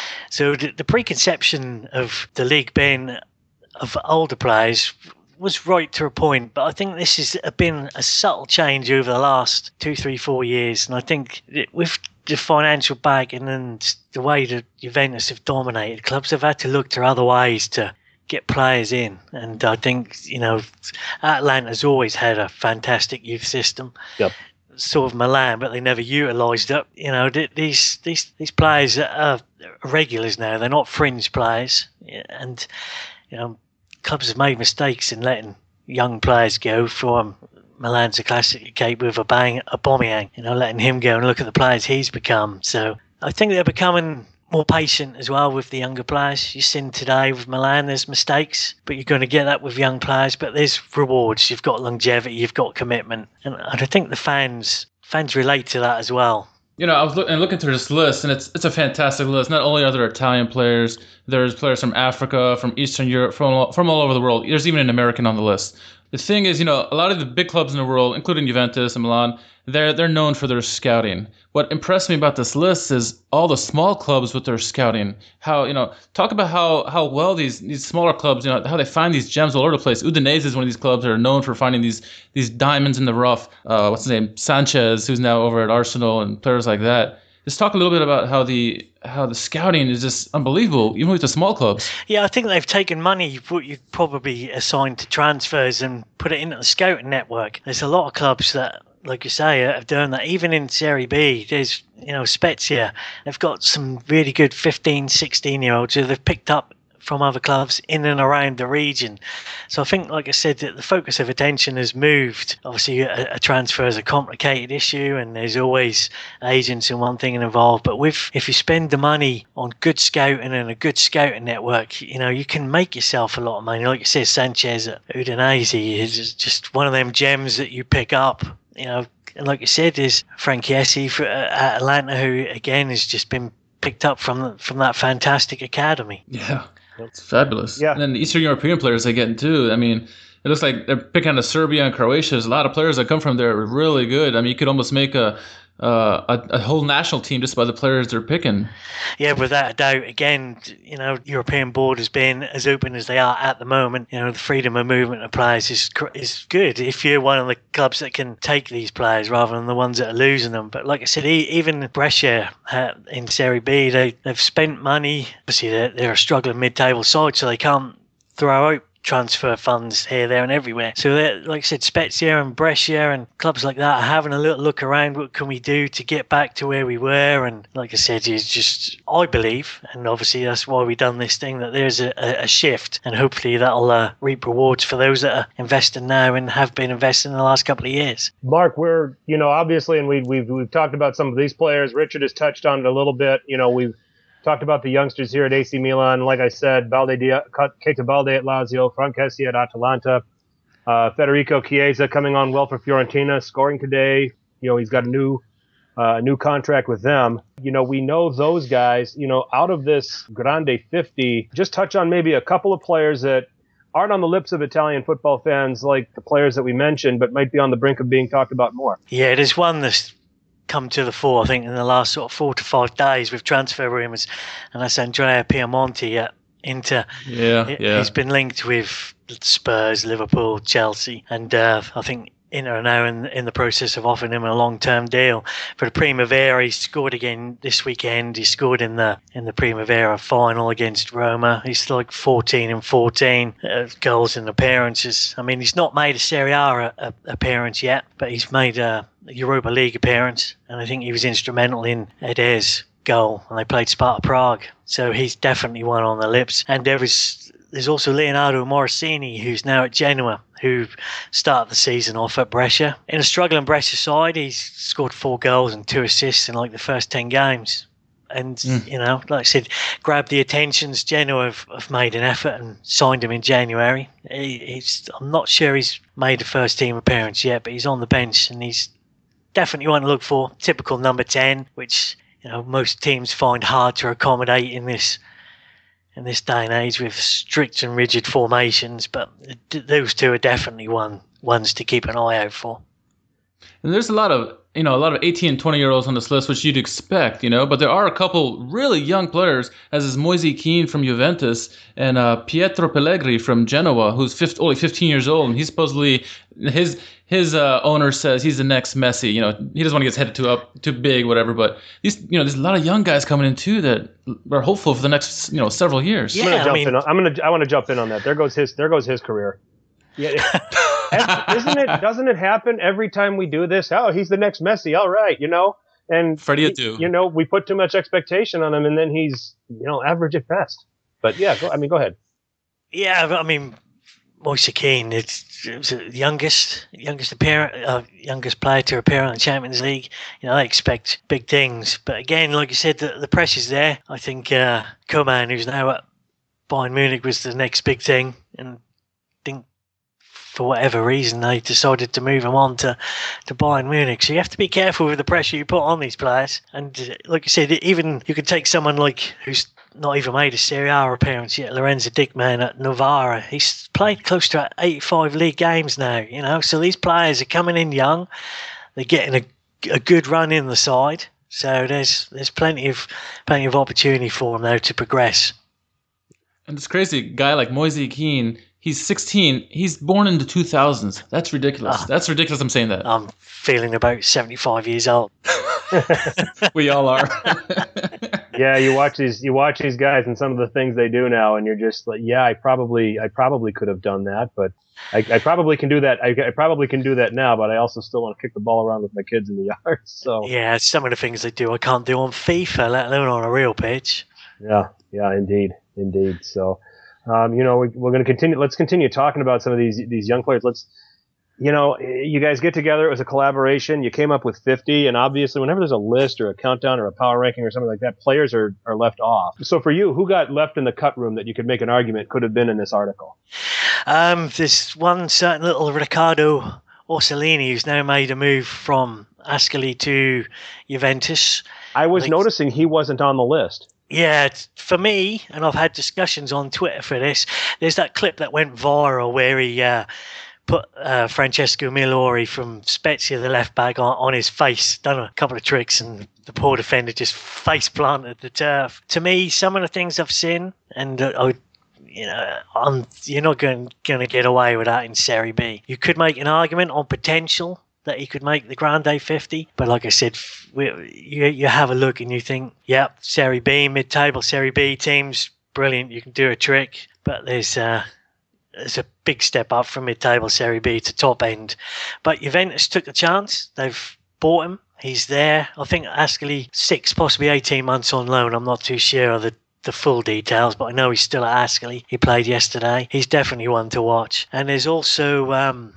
So the, the preconception of the league being of older players was right to a point, but I think this has been a subtle change over the last two, three, four years. And I think with the financial backing and the way that Juventus have dominated, clubs have had to look to other ways to get players in. And I think, you know, Atlanta's always had a fantastic youth system. Yep. Sort of Milan, but they never utilised it. You know, these these these players are regulars now. They're not fringe players, and you know, clubs have made mistakes in letting young players go. From Milan's a classic case with a bang, Aubameyang, you know, letting him go and look at the players he's become. So I think they're becoming more patient as well with the younger players. You've seen today with Milan, there's mistakes, but you're going to get that with young players. But there's rewards. You've got longevity, you've got commitment, and I think the fans fans relate to that as well. You know, I was look, and looking through this list, and it's it's a fantastic list. Not only are there Italian players, there's players from Africa, from Eastern Europe, from all, from all over the world. There's even an American on the list. The thing is, you know, a lot of the big clubs in the world, including Juventus and Milan, they're they're known for their scouting. What impressed me about this list is all the small clubs with their scouting. How, you know, talk about how, how well these these smaller clubs, you know, how they find these gems all over the place. Udinese is one of these clubs that are known for finding these these diamonds in the rough. Uh, what's his name? Sanchez, who's now over at Arsenal, and players like that. Just talk a little bit about how the how the scouting is just unbelievable, even with the small clubs. Yeah, I think they've taken money what you probably assigned to transfers and put it into the scouting network. There's a lot of clubs that, like you say, have done that. Even in Serie B, there's, you know, Spezia. They've got some really good fifteen, sixteen-year-olds who they've picked up from other clubs in and around the region. So I think, like I said, that the focus of attention has moved. Obviously, a, a transfer is a complicated issue, and there's always agents and one thing involved. But with if you spend the money on good scouting and a good scouting network, you know, you can make yourself a lot of money. Like you said, Sanchez at Udinese is just one of them gems that you pick up. You know, and like you said, is Frank Kessié for uh, at Atlanta, who again has just been picked up from from that fantastic academy. Yeah. It's fabulous. Yeah. And then the Eastern European players they get too. I mean, it looks like they're picking out of Serbia and Croatia. There's a lot of players that come from there are really good. I mean, you could almost make a uh, a, a whole national team just by the players they're picking. Yeah, without a doubt. Again, you know, European borders being as open as they are at the moment, you know, the freedom of movement of players is is good if you're one of the clubs that can take these players rather than the ones that are losing them. But like I said, even Brescia uh, in Serie B, they, they've spent money. Obviously, they're, they're a struggling mid-table side, so they can't throw out transfer funds here, there and everywhere. So like I said, Spezia and Brescia and clubs like that are having a little look around. What can we do to get back to where we were? And like I said, it's just, I believe, and obviously that's why we've done this thing, that there's a, a shift, and hopefully that'll uh, reap rewards for those that are investing now and have been investing in the last couple of years. Mark, we're, you know, obviously, and we, we've, we've talked about some of these players. Richard has touched on it a little bit. You know, we've talked about the youngsters here at A C Milan. Like I said, Balde, Keita Balde at Lazio, Frank Kessie at Atalanta, uh, Federico Chiesa coming on well for Fiorentina, scoring today. You know, he's got a new uh, new contract with them. You know, we know those guys, you know, out of this Grande fifty, just touch on maybe a couple of players that aren't on the lips of Italian football fans like the players that we mentioned, but might be on the brink of being talked about more. Yeah, there's one that's come to the fore, I think, in the last sort of four to five days with transfer rumours, and that's Andrea Piemonte at Inter. Yeah, yeah. He's been linked with Spurs, Liverpool, Chelsea, and uh, I think Inter are now in, in the process of offering him a long-term deal for the Primavera. He scored again this weekend. He scored in the in the Primavera final against Roma. He's like fourteen and fourteen uh, goals and appearances. I mean, he's not made a Serie A a, a, appearance yet, but he's made a Europa League appearance, and I think he was instrumental in Eder's goal, and they played Sparta Prague. So he's definitely one on the lips. And there was there's also Leonardo Morosini, who's now at Genoa, who started the season off at Brescia. In a struggling Brescia side, he's scored four goals and two assists in like the first ten games. And, mm. you know, like I said, grabbed the attentions. Genoa have, have made an effort and signed him in January. He, he's, I'm not sure he's made a first team appearance yet, but he's on the bench, and he's definitely one to look for. Typical number ten, which, you know, most teams find hard to accommodate in this in this day and age with strict and rigid formations, but those two are definitely one ones to keep an eye out for. And there's a lot of, you know, a lot of eighteen and twenty year olds on this list, which you'd expect, you know, but there are a couple really young players, as is Moise Kean from Juventus and uh, Pietro Pellegrini from Genoa, who's fifty, only fifteen years old, and he's supposedly, his his uh, owner says he's the next Messi. You know, he doesn't want to get headed too up, too big, whatever. But these, you know, there's a lot of young guys coming in too that are hopeful for the next, you know, several years. Yeah, I'm gonna jump I mean, in. On, I'm gonna, I want to jump in on that. There goes his, there goes his career. Yeah, isn't it? Doesn't it happen every time we do this? Oh, he's the next Messi. All right, you know. And Freddie Adu. You know, we put too much expectation on him, and then he's, you know, average at best. But yeah, go, I mean, go ahead. Yeah, I mean, Moise Kean, it's, it was the youngest, youngest appearance, uh, youngest player to appear in the Champions League. You know, they expect big things, but again, like you said, the, the pressure's there. I think uh, Koeman, who's now at Bayern Munich, was the next big thing, and I think for whatever reason they decided to move him on to, to Bayern Munich. So you have to be careful with the pressure you put on these players. And uh, like you said, even you could take someone like who's not even made a Serie A appearance yet, Lorenzo Dickmann at Novara. He's played close to eighty-five league games now, you know. So these players are coming in young. They're getting a, a good run in the side. So there's there's plenty of plenty of opportunity for them now to progress. And it's crazy, a guy like Moise Kean, he's sixteen. He's born in the two thousands. That's ridiculous. Oh, That's ridiculous I'm saying that. I'm feeling about seventy-five years old. We all are. Yeah, you watch these you watch these guys and some of the things they do now, and you're just like, yeah, I probably I probably could have done that, but I, I probably can do that. I, I probably can do that now, but I also still want to kick the ball around with my kids in the yard. So yeah, some of the things they do I can't do on FIFA, let alone on a real pitch. Yeah, yeah, indeed, indeed. So, um, you know, we, we're going to continue. Let's continue talking about some of these these young players. Let's. You know, you guys get together. It was a collaboration. You came up with fifty, and obviously, whenever there's a list or a countdown or a power ranking or something like that, players are, are left off. So, for you, who got left in the cut room that you could make an argument could have been in this article? Um, there's one certain little Riccardo Orsolini who's now made a move from Ascoli to Juventus. I was I think- noticing he wasn't on the list. Yeah, it's- for me, and I've had discussions on Twitter for this, there's that clip that went viral where he uh, put uh, Francesco Milori from Spezia, the left back, on, on his face, done a couple of tricks, and the poor defender just face planted the turf. To me, some of the things I've seen, and uh, I, you know, I'm, you're not going going to get away with that in Serie B. You could make an argument on potential that he could make the Grande fifty, but like I said, we, you you have a look and you think, yep, Serie B, mid-table Serie B teams, brilliant, you can do a trick, but there's uh, there's a big step up from mid-table Serie B to top end. But Juventus took the chance. They've bought him. He's there. I think Ascoli six, possibly eighteen months on loan. I'm not too sure of the, the full details, but I know he's still at Ascoli. He played yesterday. He's definitely one to watch. And there's also um,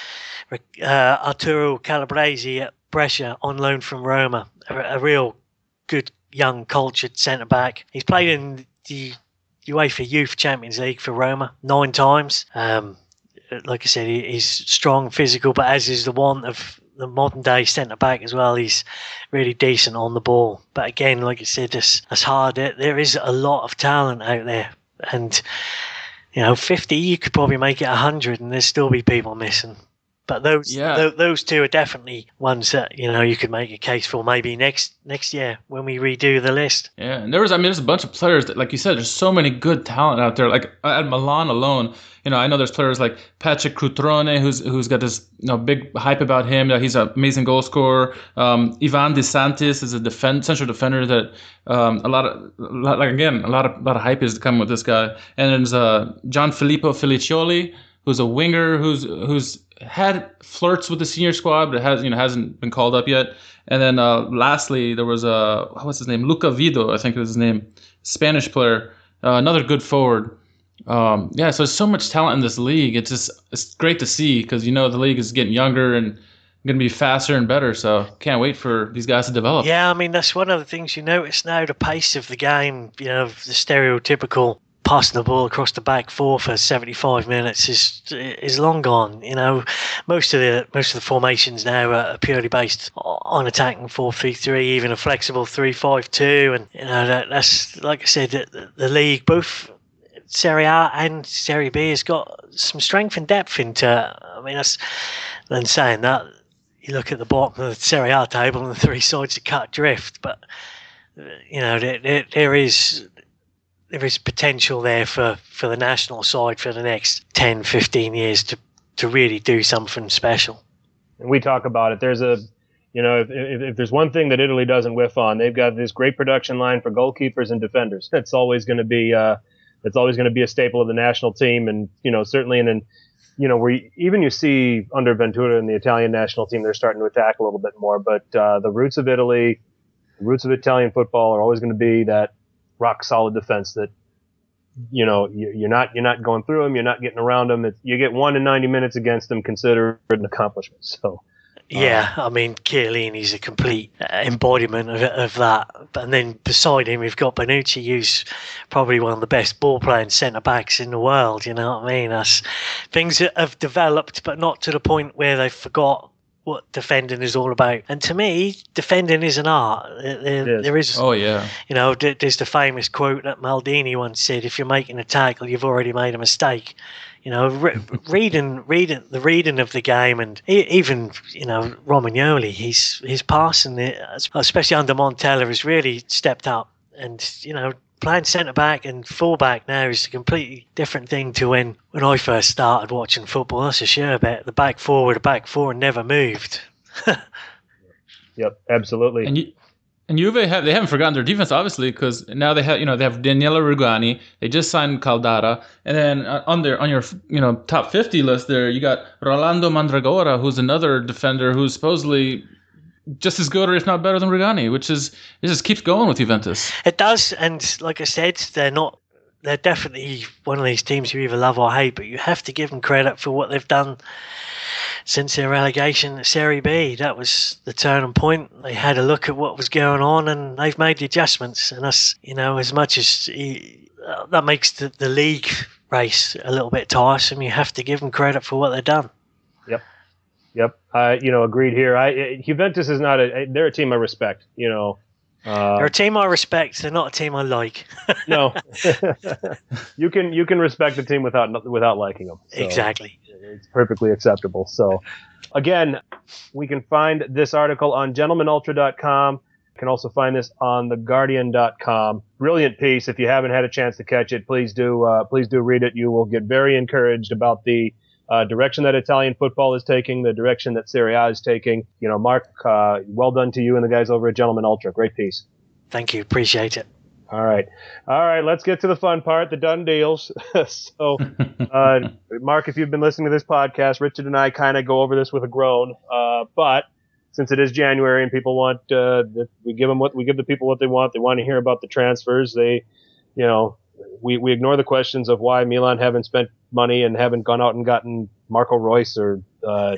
uh, Arturo Calabresi at Brescia on loan from Roma. A, a real good, young, cultured centre-back. He's played in the UEFA Youth Champions League for Roma nine times. Um, like I said, he, he's strong, physical, but as is the want of the modern day centre back as well, he's really decent on the ball. But again, like I said, it's, it's hard. There is a lot of talent out there, and you know, fifty, you could probably make it one hundred, and there'd still be people missing. But those Yeah. th- those two are definitely ones that, you know, you could make a case for maybe next next year when we redo the list. Yeah, and there was, I mean, there's a bunch of players that, like you said, there's so many good talent out there. Like at Milan alone, you know, I know there's players like Patrick Cutrone, who's who's got this, you know, big hype about him. That he's an amazing goal scorer. Um, Ivan De Santis is a defend, central defender that um, a lot of, a lot, like again, a lot of, a lot of hype is coming with this guy. And there's uh, Gian Filippo Felicioli, who's a winger, who's who's had flirts with the senior squad, but has you know hasn't been called up yet. And then uh, lastly, there was a uh, what's his name, Luca Vido, I think is his name, Spanish player, uh, another good forward. Um, yeah, so there's so much talent in this league. It's just it's great to see because you know the league is getting younger and going to be faster and better. So can't wait for these guys to develop. Yeah, I mean, that's one of the things you notice now, the pace of the game, you know, the stereotypical passing the ball across the back four for seventy-five minutes is is long gone. You know, most of the most of the formations now are purely based on attacking four three three, even a flexible three five two, and you know that, that's like I said, the, the league, both Serie A and Serie B, has got some strength and depth into. I mean, that's then saying that you look at the bottom of the Serie A table and the three sides are cut adrift, but you know there, there, there is. There is potential there for, for the national side for the next ten, fifteen years to, to really do something special. And we talk about it. There's a, you know, if, if, if there's one thing that Italy doesn't whiff on, they've got this great production line for goalkeepers and defenders. That's always going to be, uh, that's always going to be a staple of the national team. And, you know, certainly in, in you know, where you, even you see under Ventura in the Italian national team, they're starting to attack a little bit more. But uh, the roots of Italy, the roots of Italian football are always going to be that rock solid defense that, you know, you're not you're not going through them, you're not getting around them. It's, you get one in ninety minutes against them, consider it an accomplishment. So, yeah, I mean, Chiellini's a complete embodiment of, of that. And then beside him, we've got Bonucci, who's probably one of the best ball playing centre backs in the world. You know what I mean? That's things that have developed, but not to the point where they forgot what defending is all about. And to me, defending is an art. There, there is, oh yeah, you know, there's the famous quote that Maldini once said: "If you're making a tackle, you've already made a mistake." You know, re- reading, reading the reading of the game, and even you know Romagnoli, he's his passing, especially under Montella, has really stepped up. And you know, playing centre back and full back now is a completely different thing to when, when I first started watching football. That's a sure bet. The back four with the back four never moved. Yep, absolutely. And you, and Juve have they haven't forgotten their defense obviously because now they have you know they have Daniele Rugani. They just signed Caldara, and then on their on your you know top fifty list there you got Rolando Mandragora, who's another defender who's supposedly just as good or if not better than Rugani, which is it just keeps going with Juventus. It does, and like I said, they're not. They're definitely one of these teams you either love or hate, but you have to give them credit for what they've done since their relegation to Serie B. That was the turning point. They had a look at what was going on, and they've made the adjustments. And us, you know, as much as uh, that makes the, the league race a little bit tiresome, you have to give them credit for what they've done. Yep. Yep. Uh, you know, agreed here. I Juventus is not a. They're a team I respect. You know. Uh, They're a team I respect. They're not a team I like. no. you can you can respect the team without without liking them. So Exactly. It's perfectly acceptable. So, again, we can find this article on gentleman ultra dot com. You can also find this on the guardian dot com. Brilliant piece. If you haven't had a chance to catch it, please do. Uh, please do read it. You will get very encouraged about the Uh, direction that Italian football is taking, the direction that Serie A is taking. You know, Mark, uh, well done to you and the guys over at Gentleman Ultra. Great piece. Thank you. Appreciate it. All right. All right. Let's get to the fun part, the done deals. so, uh, Mark, if you've been listening to this podcast, Richard and I kind of go over this with a groan. Uh, but since it is January and people want, uh, the, we give them what we give the people what they want. They want to hear about the transfers. They, you know, we, we ignore the questions of why Milan haven't spent money and haven't gone out and gotten Marco Reus or, uh,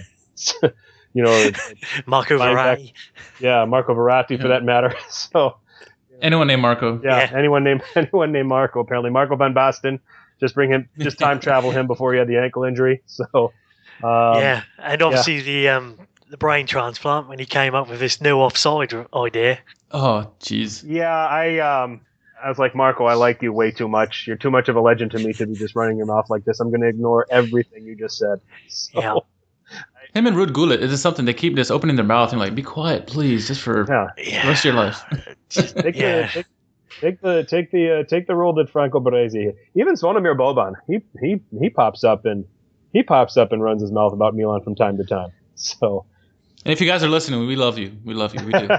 you know, Marco Verratti. Yeah, Marco Verratti yeah. for that matter. So anyone named Marco. Yeah, Yeah. anyone named anyone named Marco. Apparently, Marco van Basten. Just bring him, just time travel him before he had the ankle injury. So um, yeah, and obviously yeah. the um, the brain transplant when he came up with this new offside idea. Oh, jeez. Yeah, I um. I was like, Marco, I like you way too much. You're too much of a legend to me to be just running your mouth like this. I'm going to ignore everything you just said. So, yeah. Him and Ruud Gullit, it is something they keep just opening their mouth and like, be quiet, please, just for yeah. the rest of your life. take, yeah. the, take, take the take the uh, take the role that Franco Baresi. Even Zvonimir Boban, he he he pops up and he pops up and runs his mouth about Milan from time to time. So. And if you guys are listening, we love you. We love you. We do.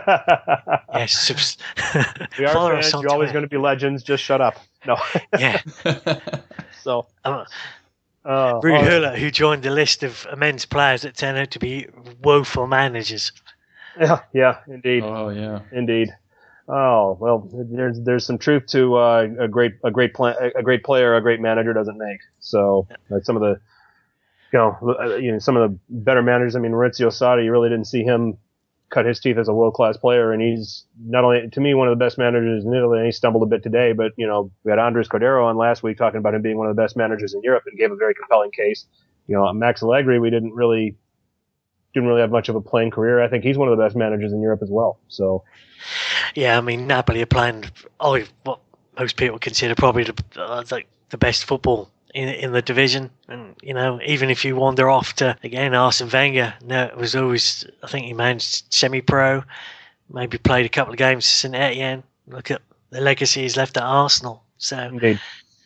Yes. We are fans. You're always going to be legends. Just shut up. No. Yeah. So. Uh, uh, Ruud oh, Gullit, who joined the list of immense players that turn out to be woeful managers. Yeah. Yeah. Indeed. Oh yeah. Indeed. Oh well, there's there's some truth to uh, a great a great pla- a great player a great manager doesn't make. So like some of the. You know, you know, some of the better managers. I mean, Maurizio Sarri, you really didn't see him cut his teeth as a world-class player, and he's not only, to me, one of the best managers in Italy, and he stumbled a bit today, but, you know, we had Andres Cordero on last week talking about him being one of the best managers in Europe and gave a very compelling case. You know, Max Allegri, we didn't really, didn't really have much of a playing career. I think he's one of the best managers in Europe as well, so. Yeah, I mean, Napoli are playing, oh, what most people consider probably the, uh, like the best football in in the division. And, you know, even if you wander off to, again, Arsene Wenger, no, it was always, I think he managed semi-pro, maybe played a couple of games for Saint Etienne. Look at the legacy he's left at Arsenal. So Indeed.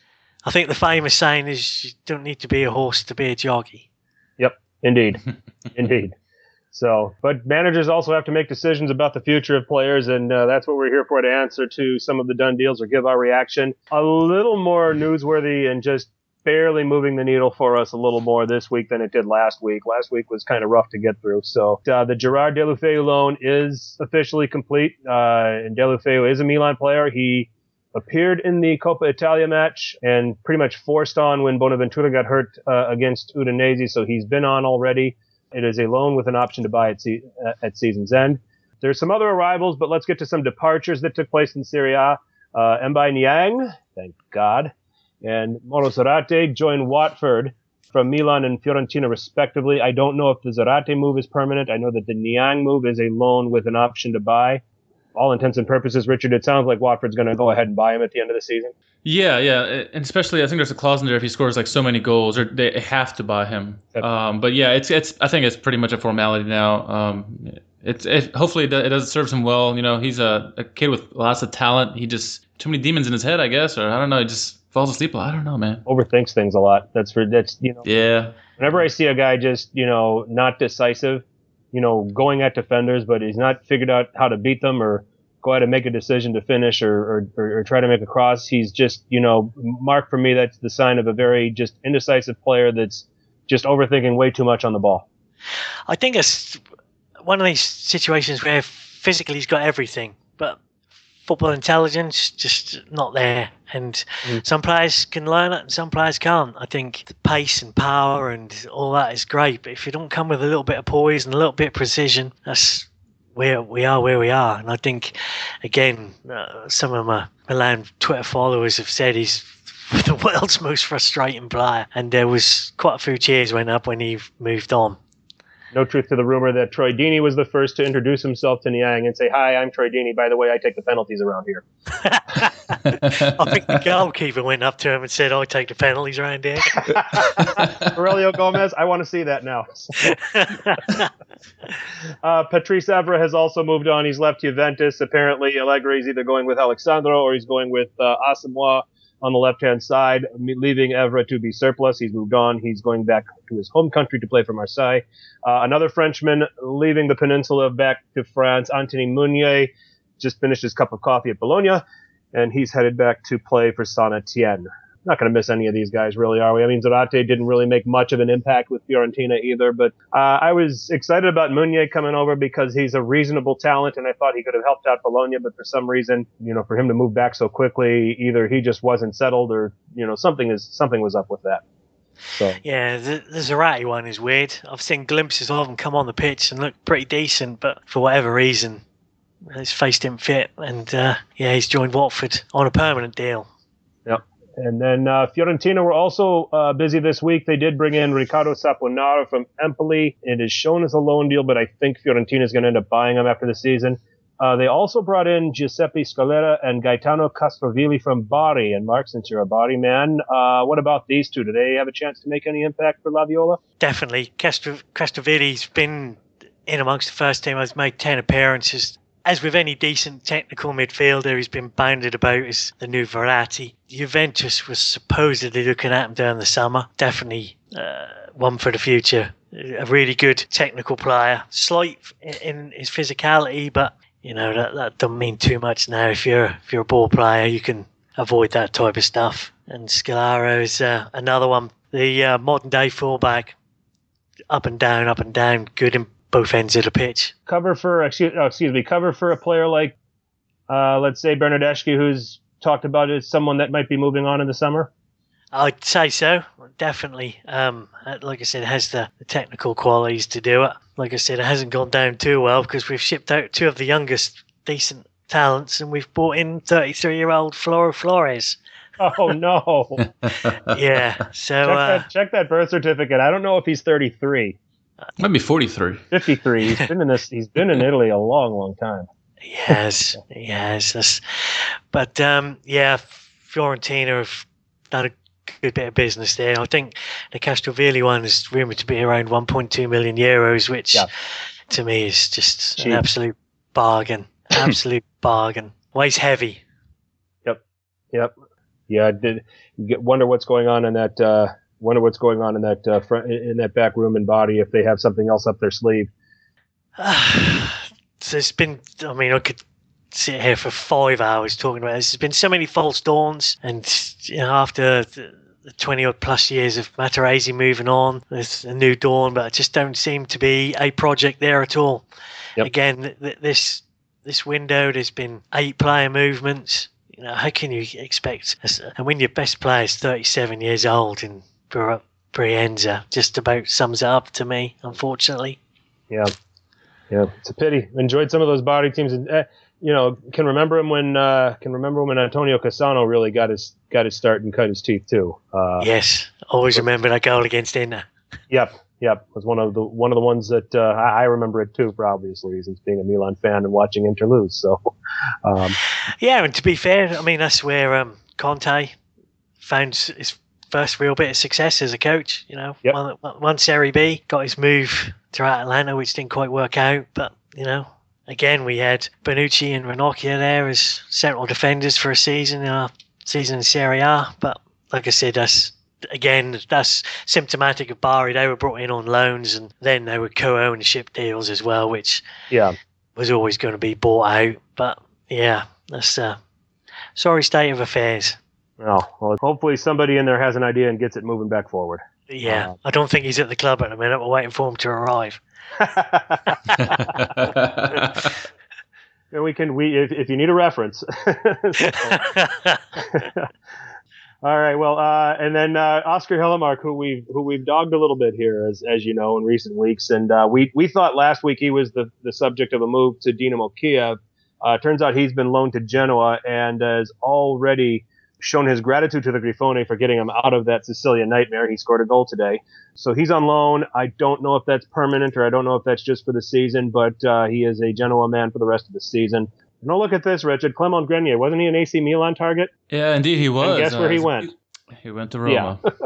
I think the famous saying is you don't need to be a horse to be a jockey. Yep, indeed. Indeed. So, but managers also have to make decisions about the future of players, and uh, that's what we're here for, to answer to some of the done deals or give our reaction. A little more newsworthy and just barely moving the needle for us a little more this week than it did last week. Last week was kind of rough to get through. So uh, the Gerard Deulofeu loan is officially complete, uh, and Deulofeu is a Milan player. He appeared in the Coppa Italia match and pretty much forced on when Bonaventura got hurt uh, against Udinese, so he's been on already. It is a loan with an option to buy at, se- uh, at season's end. There's some other arrivals, but let's get to some departures that took place in Serie A. Uh, Mbaye Niang, thank God, and Mauro Zarate joined Watford from Milan and Fiorentina respectively. I don't know if the Zarate move is permanent. I know that the Niang move is a loan with an option to buy. All intents and purposes, Richard, it sounds like Watford's going to go ahead and buy him at the end of the season. Yeah, yeah, and especially I think there's a clause in there if he scores like so many goals, or they have to buy him. Um, but yeah, it's it's I think it's pretty much a formality now. Um, it's it, hopefully it does, it does serve him well. You know, he's a, a kid with lots of talent. He just too many demons in his head, I guess, or I don't know. He just falls asleep. I don't know, man. Overthinks things a lot. That's for that's you know. Yeah. Whenever I see a guy just you know not decisive, you know, going at defenders, but he's not figured out how to beat them or go ahead and make a decision to finish or, or, or, or try to make a cross. He's just, you know, Mark, for me, that's the sign of a very just indecisive player that's just overthinking way too much on the ball. I think it's one of these situations where physically he's got everything, but football intelligence just not there. And mm. some players can learn it and some players can't. I think the pace and power and all that is great, but if you don't come with a little bit of poise and a little bit of precision, that's where we are where we are. And I think, again, uh, some of my Milan Twitter followers have said he's the world's most frustrating player. And there was quite a few cheers went up when he moved on. No truth to the rumor that Troy Deeney was the first to introduce himself to Niang and say, "Hi, I'm Troy Deeney. By the way, I take the penalties around here." I think the goalkeeper went up to him and said, "I take the penalties around here." Aurelio Gomez, I want to see that now. uh, Patrice Evra has also moved on. He's left Juventus. Apparently, Allegri is either going with Alexandro or he's going with uh, Asamoah on the left-hand side, leaving Evra to be surplus. He's moved on. He's going back to his home country to play for Marseille. Uh, another Frenchman leaving the peninsula back to France, Anthony Meunier, just finished his cup of coffee at Bologna, and he's headed back to play for Saint-Etienne. Not going to miss any of these guys, really, are we? I mean, Zarate didn't really make much of an impact with Fiorentina either, but uh, I was excited about Meunier coming over because he's a reasonable talent, and I thought he could have helped out Bologna, but for some reason, you know, for him to move back so quickly, either he just wasn't settled or, you know, something is something was up with that. So. Yeah, the, the Zarate one is weird. I've seen glimpses of him come on the pitch and look pretty decent, but for whatever reason, his face didn't fit, and uh, yeah, he's joined Watford on a permanent deal. Yep. And then uh, Fiorentina were also uh, busy this week. They did bring in Riccardo Saponara from Empoli. It is shown as a loan deal, but I think Fiorentina is going to end up buying him after the season. Uh, they also brought in Giuseppe Scalera and Gaetano Castrovilli from Bari. And Mark, since you're a Bari man, uh, what about these two? Do they have a chance to make any impact for La Viola? Definitely. Castro- Castrovilli's been in amongst the first team. He's made ten appearances. As with any decent technical midfielder, he's been bounded about as the new Verratti. Juventus was supposedly looking at him during the summer. Definitely uh, one for the future. A really good technical player. Slight in his physicality, but you know that that doesn't mean too much now. If you're if you're a ball player, you can avoid that type of stuff. And Scalera is uh, another one. The uh, modern day fullback, up and down, up and down, good in both ends of the pitch. Cover for, excuse, oh, excuse me, cover for a player like, uh, let's say, Bernardeschi, who's talked about as someone that might be moving on in the summer? I'd say so, definitely. Um, like I said, it has the, the technical qualities to do it. Like I said, it hasn't gone down too well because we've shipped out two of the youngest decent talents and we've brought in thirty-three-year-old Floro Flores. Oh, no. Yeah, so... Check, uh, that, check that birth certificate. I don't know if he's thirty-three. Might be forty-three. fifty-three. He's been in this. He's been in Italy a long, long time. He has. He has. That's, but um, yeah, Fiorentina have done a good bit of business there. I think the Castrovilli one is rumored to be around one point two million euros, which yeah. to me is just Cheap. An absolute bargain. Absolute bargain. Weighs heavy. Yep. Yep. Yeah. I did get, wonder what's going on in that. Uh, Wonder what's going on in that uh, front, in that back room and body if they have something else up their sleeve. Uh, there's been, I mean, I could sit here for five hours talking about this. There's been so many false dawns, and you know, after the, the twenty odd plus years of Materazzi moving on, there's a new dawn, but it just don't seem to be a project there at all. Yep. Again, th- th- this this window, there's been eight player movements. You know, how can you expect? And when your best player is thirty-seven years old and Brienza, just about sums it up to me, unfortunately. Yeah, yeah, it's a pity. Enjoyed some of those body teams, and uh, you know, can remember him when uh, can remember when Antonio Cassano really got his got his start and cut his teeth too. Uh, yes, always remember that goal against Inter. Yep, yep, was one of the one of the ones that uh, I, I remember it too for obvious reasons, being a Milan fan and watching Inter lose. So, um, yeah, and to be fair, I mean that's where um, Conte found his first real bit of success as a coach. You know, yep. won, won Serie B, got his move to Atalanta, which didn't quite work out. But you know, again, we had Bonucci and Ranocchia there as central defenders for a season in our season in Serie A. But like I said, that's again that's symptomatic of Bari. They were brought in on loans, and then they were co-ownership deals as well, which yeah was always going to be bought out. But yeah, that's a sorry state of affairs. Oh, well, hopefully somebody in there has an idea and gets it moving back forward. Yeah, uh, I don't think he's at the club at the minute. We're waiting for him to arrive. Yeah, we can. We if, if you need a reference. All right. Well, uh, and then uh, Oscar Hellemark, who we've who we've dogged a little bit here, as as you know, in recent weeks, and uh, we we thought last week he was the the subject of a move to Dinamo Kiev. Uh, turns out he's been loaned to Genoa and has already shown his gratitude to the Grifone for getting him out of that Sicilian nightmare. He scored a goal today. So he's on loan. I don't know if that's permanent or I don't know if that's just for the season, but uh, he is a Genoa man for the rest of the season. No, look at this, Richard. Clement Grenier, wasn't he an A C Milan target? Yeah, indeed he was. And guess where uh, he went? He went to Roma. Yeah.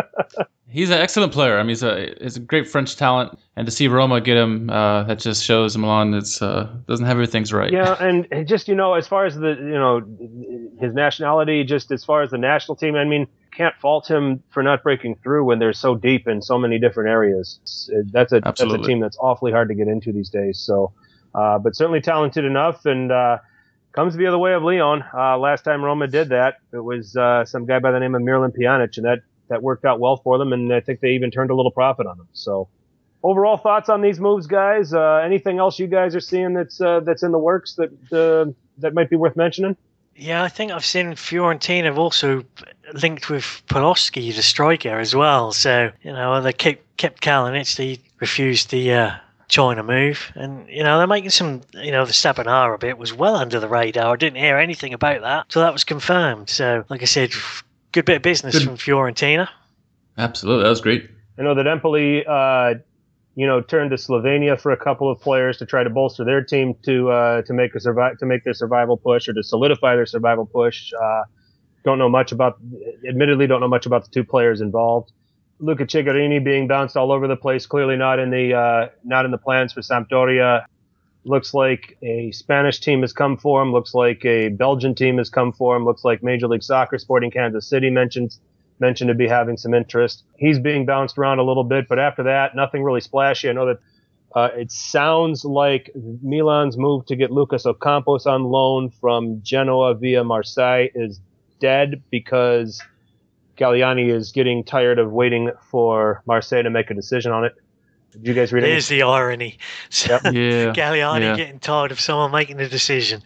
He's an excellent player. I mean, he's a he's a great French talent, and to see Roma get him, uh, that just shows Milan it's uh, doesn't have everything's right. Yeah, and, and just you know, as far as the you know his nationality, just as far as the national team, I mean, can't fault him for not breaking through when they're so deep in so many different areas. That's a Absolutely. that's a team that's awfully hard to get into these days. So, uh, but certainly talented enough, and uh, comes via the way of Lyon. Uh, last time Roma did that, it was uh, some guy by the name of Miralem Pjanic, and that. That worked out well for them, and I think they even turned a little profit on them. So, overall thoughts on these moves, guys? Uh, anything else you guys are seeing that's uh, that's in the works that uh, that might be worth mentioning? Yeah, I think I've seen Fiorentina have also linked with Poloski, the striker, as well. So, you know, they kept, kept Kalinic. They refused the uh, China move. And, you know, they're making some, you know, the Stabanara bit was well under the radar. I didn't hear anything about that. So that was confirmed. So, like I said, good bit of business Good. from Fiorentina. Absolutely, that was great. I know that Empoli, uh, you know, turned to Slovenia for a couple of players to try to bolster their team to uh, to make a survive to make their survival push or to solidify their survival push. Uh, don't know much about, admittedly, don't know much about the two players involved. Luca Cigarini being bounced all over the place, clearly not in the uh, not in the plans for Sampdoria. Looks like a Spanish team has come for him. Looks like a Belgian team has come for him. Looks like Major League Soccer, Sporting Kansas City mentioned mentioned to be having some interest. He's being bounced around a little bit, but after that, nothing really splashy. I know that uh, it sounds like Milan's move to get Lucas Ocampos on loan from Genoa via Marseille is dead because Galliani is getting tired of waiting for Marseille to make a decision on it. Did you guys read it? There's the irony. So, Yep. Yeah, Galliani yeah. getting tired of someone making the decision.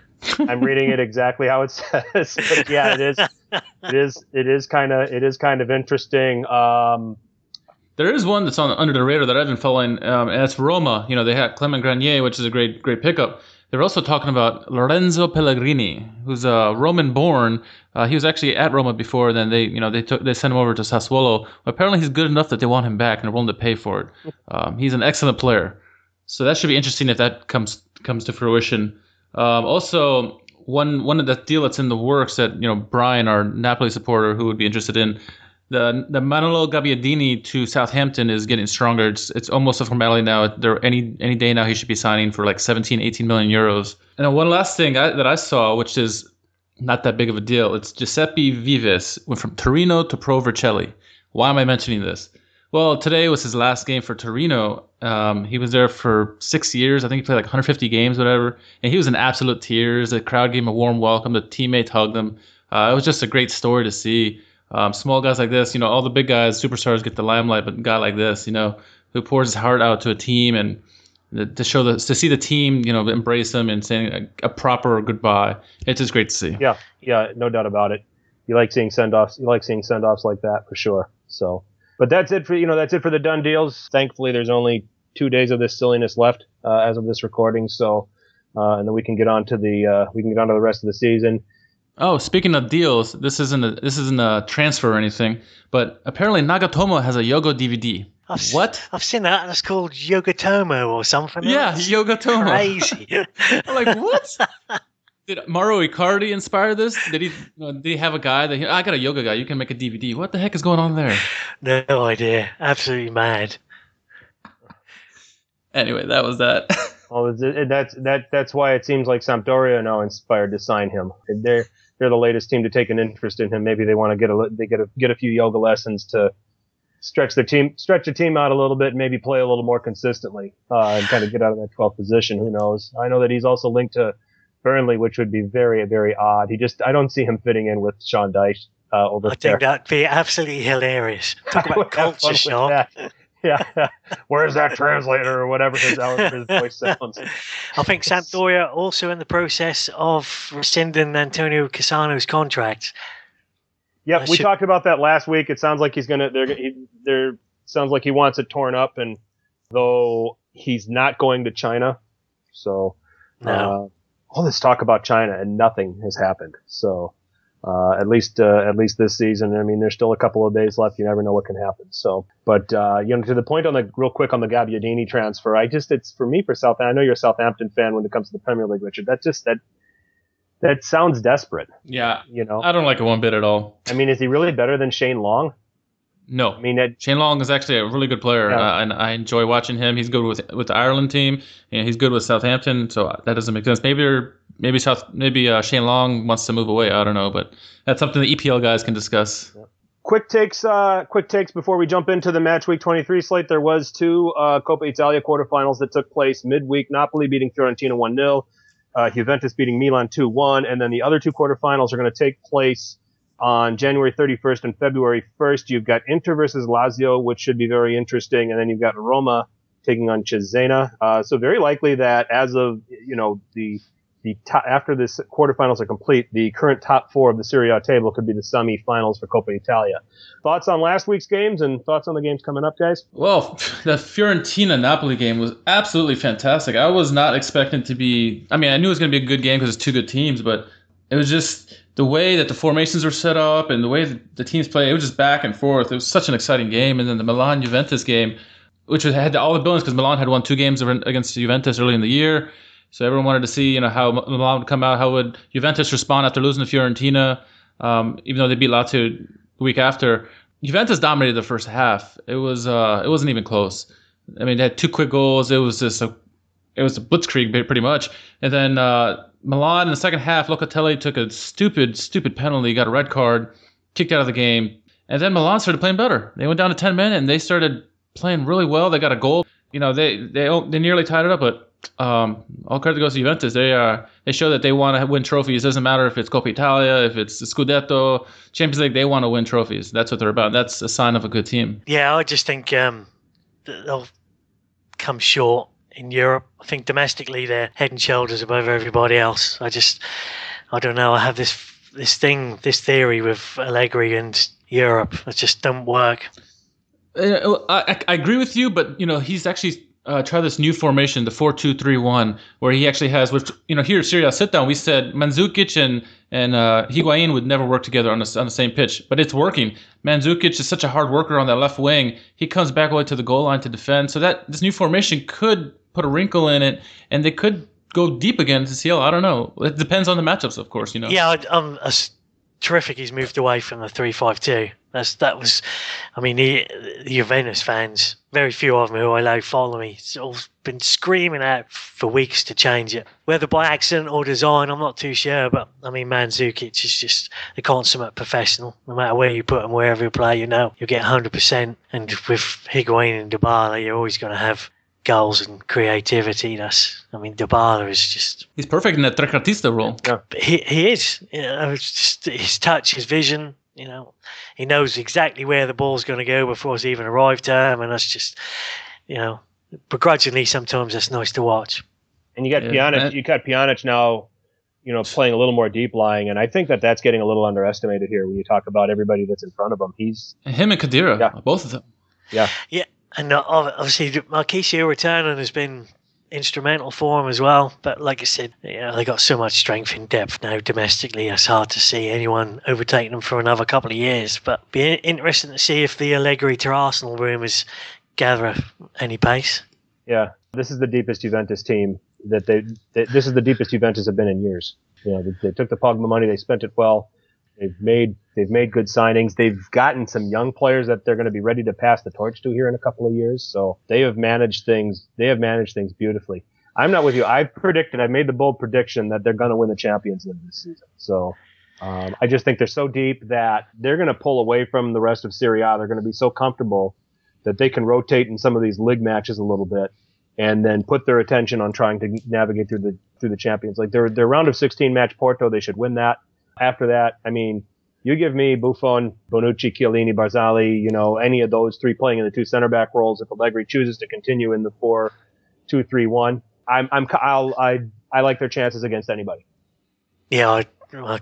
I'm reading it exactly how it says. But yeah, it is. It is. It is kind of. It is kind of interesting. Um, There is one that's on under the radar that I've been following, um, and that's Roma. You know, they had Clement Grenier, which is a great, great pickup. They're also talking about Lorenzo Pellegrini, who's a Roman-born. Uh, he was actually at Roma before. Then they, you know, they took they sent him over to Sassuolo. Apparently, he's good enough that they want him back and they're willing to pay for it. Um, he's an excellent player, so that should be interesting if that comes comes to fruition. Um, also, one one of the deal that's in the works that you know Brian, our Napoli supporter, who would be interested in. The the Manolo Gabbiadini to Southampton is getting stronger. It's it's almost a formality now. There any any day now he should be signing for like seventeen, eighteen million euros. And then one last thing I, that I saw, which is not that big of a deal, it's Giuseppe Vives went from Torino to Pro Vercelli. Why am I mentioning this? Well, today was his last game for Torino. Um, he was there for six years. I think he played like one hundred fifty games, whatever. And he was in absolute tears. The crowd gave him a warm welcome. The teammates hugged him. Uh, it was just a great story to see. Um, small guys like this, you know, all the big guys, superstars get the limelight, but a guy like this, you know, who pours his heart out to a team and the, to show the to see the team, you know, embrace him and saying a, a proper goodbye. It's just great to see. yeah, yeah, no doubt about it. You like seeing send offs. You like seeing send offs like that for sure. So, but that's it for you know that's it for the done deals. Thankfully, there's only two days of this silliness left uh, as of this recording. So, uh, and then we can get on to the uh, we can get on to the rest of the season. Oh, speaking of deals, this isn't a, this isn't a transfer or anything, but apparently Nagatomo has a Yogo D V D. I've s- What? I've seen that. and It's called Yogatomo or something. Yeah, That's Yogatomo. Crazy. I'm like, what? Did Mauro Icardi inspire this? Did he? uh, Did he have a guy that he, I got a yoga guy? You can make a D V D. What the heck is going on there? No idea. Absolutely mad. Anyway, that was that. Well, it's, it, that's that that's why it seems like Sampdoria are now inspired to sign him. They're they're the latest team to take an interest in him. Maybe they want to get a they get a get a few yoga lessons to stretch their team stretch the team out a little bit, and maybe play a little more consistently uh, and kind of get out of that twelfth position. Who knows? I know that he's also linked to Burnley, which would be very very odd. He just I don't see him fitting in with Sean Dyche uh, over I there. think that'd be absolutely hilarious. Talk I would about have fun culture with shock. that. Yeah, where's that translator or whatever his, his voice sounds? I think Sampdoria also in the process of rescinding Antonio Cassano's contract. Yeah, I we should- talked about that last week. It sounds like he's gonna. They're. He, they're. Sounds like he wants it torn up, and though he's not going to China, so No. uh, all this talk about China and nothing has happened. So Uh, at least, uh, at least this season. I mean, there's still a couple of days left. You never know what can happen. So, but, uh, you know, to the point on the real quick on the Gabbiadini transfer, I just, it's for me for South, I know you're a Southampton fan when it comes to the Premier League, Richard. That just, that, that sounds desperate. Yeah. You know, I don't like it one bit at all. I mean, is he really better than Shane Long? No. I mean, it, Shane Long is actually a really good player, Yeah. uh, and I enjoy watching him. He's good with with the Ireland team, and he's good with Southampton. So that doesn't make sense. Maybe maybe South maybe uh, Shane Long wants to move away. I don't know, but that's something the E P L guys can discuss. Quick takes, uh, quick takes before we jump into the match week twenty-three slate. There was two uh, Coppa Italia quarterfinals that took place midweek. Napoli beating Fiorentina one nil, uh, Juventus beating Milan two one, and then the other two quarterfinals are going to take place on January thirty-first and February first. You've got Inter versus Lazio, which should be very interesting, and then you've got Roma taking on Cesena. Uh, so very likely that as of, you know, the the top, after this quarterfinals are complete, the current top four of the Serie A table could be the semi-finals for Coppa Italia. Thoughts on last week's games and thoughts on the games coming up, guys? Well, the Fiorentina-Napoli game was absolutely fantastic. I was not expecting to be... I mean, I knew it was going to be a good game because it's two good teams, but it was just the way that the formations were set up and the way that the teams play. It was just back and forth. It was such an exciting game. And then the Milan-Juventus game, which had all the billions because Milan had won two games against Juventus early in the year. So everyone wanted to see, you know, how Milan would come out, how would Juventus respond after losing to Fiorentina, um, even though they beat Lazio the week after. Juventus dominated the first half. It was uh, it wasn't even close. I mean, they had two quick goals. It was just a it was a blitzkrieg pretty much. And then uh, Milan in the second half, Locatelli took a stupid, stupid penalty, got a red card, kicked out of the game. And then Milan started playing better. They went down to ten men and they started playing really well. They got a goal. You know, they they they nearly tied it up, but um, all credit goes to Juventus. They uh, they show that they want to win trophies. It doesn't matter if it's Coppa Italia, if it's the Scudetto, Champions League. They want to win trophies. That's what they're about. That's a sign of a good team. Yeah, I just think um, they'll come short in Europe. I think domestically they're head and shoulders above everybody else. I just, I don't know. I have this this thing, this theory with Allegri and Europe. It just don't work. Uh, I, I agree with you, but you know he's actually. Uh, try this new formation, the four two three one, where he actually has, which, you know, here at Serie A Sit Down, we said Mandzukic and, and uh, Higuain would never work together on the, on the same pitch, but it's working. Mandzukic is such a hard worker on that left wing. He comes back away to the goal line to defend, so that this new formation could put a wrinkle in it, and they could go deep again to C L. I don't know. It depends on the matchups, of course, you know. Yeah, I'm um, terrific he's moved away from the three five two. That's, that was, I mean, the, the Juventus fans, very few of them who I know follow me, it's all been screaming out for weeks to change it. Whether by accident or design, I'm not too sure, but I mean, Mandzukic is just a consummate professional. No matter where you put him, wherever you play, you know, you'll get one hundred percent. And with Higuain and Dybala, you're always going to have goals and creativity. That's, I mean, Dybala is just... He's perfect in that trequartista role. Yeah. He, he is. You know, it's just his touch, his vision. You know, he knows exactly where the ball's going to go before it's even arrived to him, and that's just, you know, begrudgingly sometimes that's nice to watch. And you got Yeah, Pjanic. that- You got Pjanic now, you know, playing a little more deep lying, and I think that that's getting a little underestimated here when you talk about everybody that's in front of him. He's And him and Kadira, Yeah. both of them. yeah, Yeah, and uh, obviously Marquisio returning has been instrumental for him as well. But like I said, you know, they got so much strength in depth now domestically. It's hard to see anyone overtaking them for another couple of years. But be interesting to see if the Allegri to Arsenal rumours gather any pace. yeah. This is the deepest Juventus team that they. they this is the deepest Juventus have been in years. You know, they, they took the Pogba money, they spent it well. They've made they've made good signings. They've gotten some young players that they're going to be ready to pass the torch to here in a couple of years. So they have managed things. They have managed things beautifully. I'm not with you. I predicted. I made the bold prediction that they're going to win the Champions League this season. So um, I just think they're so deep that they're going to pull away from the rest of Serie A. They're going to be so comfortable that they can rotate in some of these league matches a little bit, and then put their attention on trying to navigate through the through the Champions League. Their their round of sixteen match Porto. They should win that. After that, I mean, you give me Buffon, Bonucci, Chiellini, Barzali, you know, any of those three playing in the two center back roles. If Allegri chooses to continue in the four two three one, I'm, I'm, I'll, I, I like their chances against anybody. Yeah, I, I,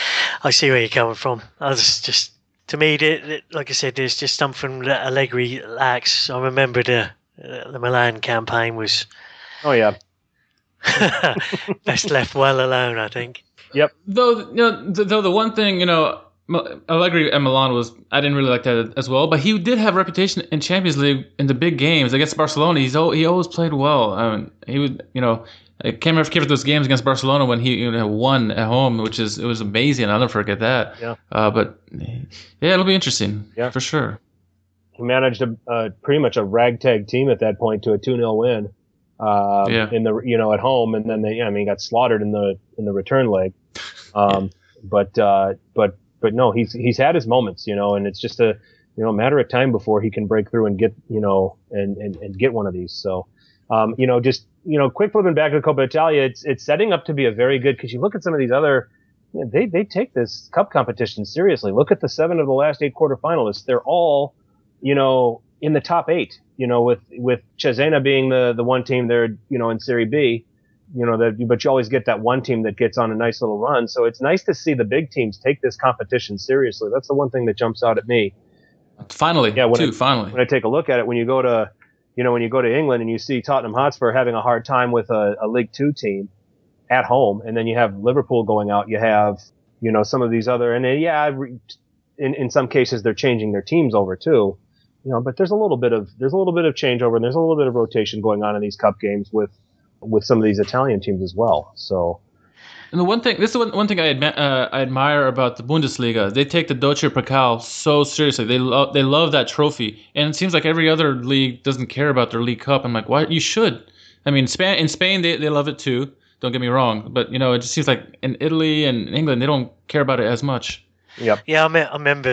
I see where you're coming from. I was just, to me, it, it, like I said, there's just something that Allegri lacks. I remember the uh, the Milan campaign was Oh yeah, best left well alone, I think. Yep. Though, you know, th- though the one thing, you know, M- Allegri at Milan was, I didn't really like that as well, but he did have a reputation in Champions League in the big games against Barcelona. He's al- he always played well. I mean, he would, you know, I can't remember if he those games against Barcelona when he, you know, won at home, which is it was amazing. I'll never forget that. Yeah. Uh, but yeah, it'll be interesting. Yeah. For sure. He managed a uh, pretty much a ragtag team at that point to a two nil win. Uh, Yeah. In the you know at home, and then they yeah, I mean he got slaughtered in the in the return leg. Um, Yeah. But uh, but but no, he's he's had his moments, you know, and it's just a you know matter of time before he can break through and get you know and and, and get one of these. So um, you know just you know quick flipping back to Coppa Italia, it's it's setting up to be a very good because you look at some of these other. You know, they they take this cup competition seriously. Look at the seven of the last eight quarterfinalists; they're all you know in the top eight. You know, with with Cesena being the the one team there, you know, in Serie B. You know, that, but you always get that one team that gets on a nice little run. So it's nice to see the big teams take this competition seriously. That's the one thing that jumps out at me. Finally, Yeah, when too, I, finally. When I take a look at it, when you go to, you know, when you go to England and you see Tottenham Hotspur having a hard time with a, a League Two team at home, and then you have Liverpool going out, you have, you know, some of these other, and then, yeah, in in some cases they're changing their teams over too, you know, but there's a little bit of there's a little bit of changeover and there's a little bit of rotation going on in these cup games with. with some of these Italian teams as well. So, and the one thing, this is one, one thing I, admi- uh, I admire about the Bundesliga. They take the Deutsche Pokal so seriously. They love they love that trophy, and it seems like every other league doesn't care about their league cup. I'm like, why? You should. I mean, Span in Spain they, they love it too. Don't get me wrong, but you know, it just seems like in Italy and England they don't care about it as much. Yep. Yeah, I, me- I remember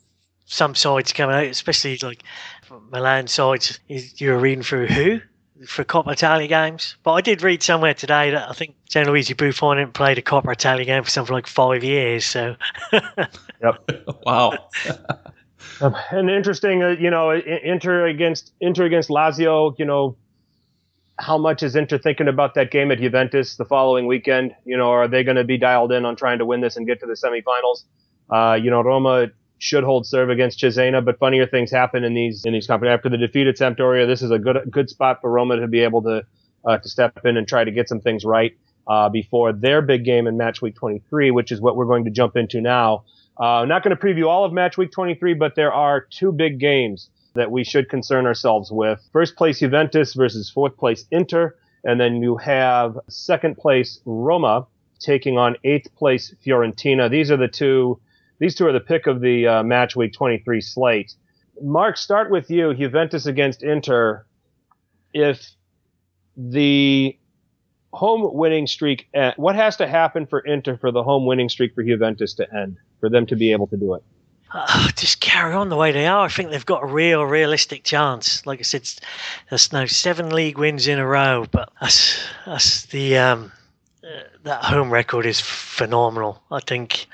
some sides coming out, especially like Milan sides. You were reading through who. For Coppa Italia games, but I did read somewhere today that I think Gianluigi Buffon didn't play the Coppa Italia game for something like five years. So, yep, wow. um, and interesting, uh, you know, Inter against Inter against Lazio. You know, how much is Inter thinking about that game at Juventus the following weekend? You know, are they going to be dialed in on trying to win this and get to the semifinals? Uh, you know, Roma should hold serve against Cesena, but funnier things happen in these in these competitions. After the defeat at Sampdoria, this is a good good spot for Roma to be able to uh, to step in and try to get some things right uh, before their big game in match week twenty-three, which is what we're going to jump into now. Uh, I'm not going to preview all of match week twenty-three, but there are two big games that we should concern ourselves with. First place Juventus versus fourth place Inter, and then you have second place Roma taking on eighth place Fiorentina. These are the two. These two are the pick of the uh, match week twenty-three slate. Mark, start with you. Juventus against Inter. If the home winning streak, uh, what has to happen for Inter for the home winning streak for Juventus to end, for them to be able to do it? Uh, just carry on the way they are. I think they've got a real, realistic chance. Like I said, there's no seven league wins in a row, but that's, that's the um, uh, that home record is phenomenal. I think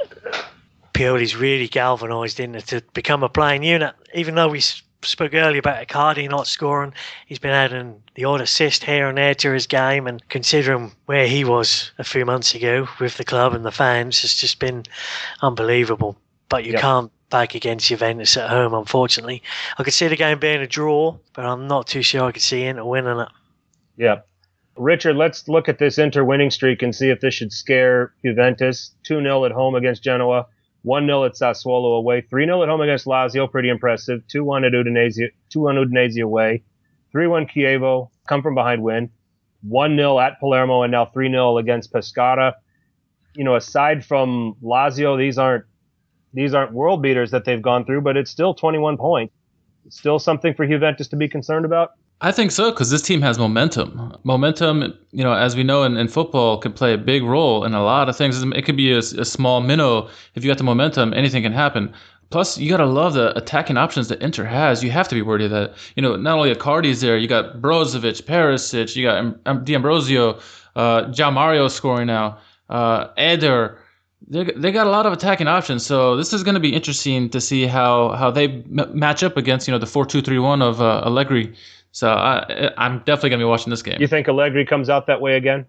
Pioli's really galvanised in it to become a playing unit. Even though we spoke earlier about Icardi not scoring, he's been adding the odd assist here and there to his game, and considering where he was a few months ago with the club and the fans, it's just been unbelievable. But you yep. can't back against Juventus at home, unfortunately. I could see the game being a draw, but I'm not too sure I could see Inter winning it. Yeah. Richard, let's look at this Inter winning streak and see if this should scare Juventus. two nil at home against Genoa. one nil at Sassuolo away, three nil at home against Lazio, pretty impressive, two one at Udinese, two one Udinese away, three one Chievo, come from behind win, one nil at Palermo, and now three nil against Pescara. You know, aside from Lazio, these aren't these aren't world beaters that they've gone through, but it's still twenty-one points. It's still something for Juventus to be concerned about? I think so, because this team has momentum. Momentum, you know, as we know in, in football, can play a big role in a lot of things. It could be a, a small minnow. If you got the momentum, anything can happen. Plus, you got to love the attacking options that Inter has. You have to be worried of that. You know, not only Icardi's there, you got Brozovic, Perisic, you got D'Ambrosio, uh, João Mario scoring now, uh, Eder. They they got a lot of attacking options, so this is going to be interesting to see how how they m- match up against, you know, the four two three one of uh, Allegri. So I, I'm definitely going to be watching this game. You think Allegri comes out that way again?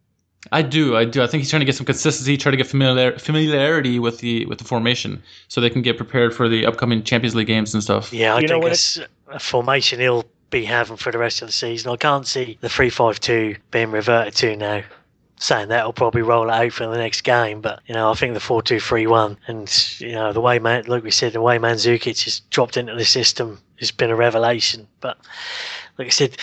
I do, I do. I think he's trying to get some consistency, try to get familiar, familiarity with the with the formation, so they can get prepared for the upcoming Champions League games and stuff. Yeah, I you think it's a formation he'll be having for the rest of the season. I can't see the three five two being reverted to now. saying that'll probably roll out for the next game, but you know, I think the four two three one, and you know, the way man, like we said, the way Mandzukic has dropped into the system has been a revelation. But like I said,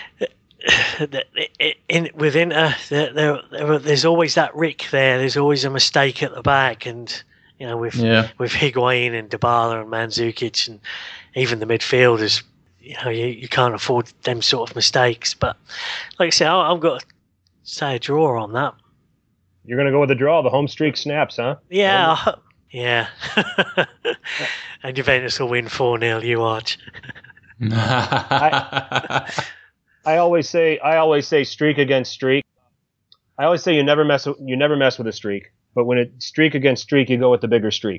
in with Inter, there, there, there, there's always that Rick there. There's always a mistake at the back, and you know, with yeah. with Higuain and Dybala and Mandzukic, and even the midfielders, you know, you, you can't afford them sort of mistakes. But like I said, I, I've got to say a draw on that. You're going to go with a draw. The home streak snaps, huh? Yeah. Home. Yeah. And Juventus will win four nil, you watch. I, I always say I always say streak against streak. I always say you never mess with, you never mess with a streak, but when it streak against streak, you go with the bigger streak.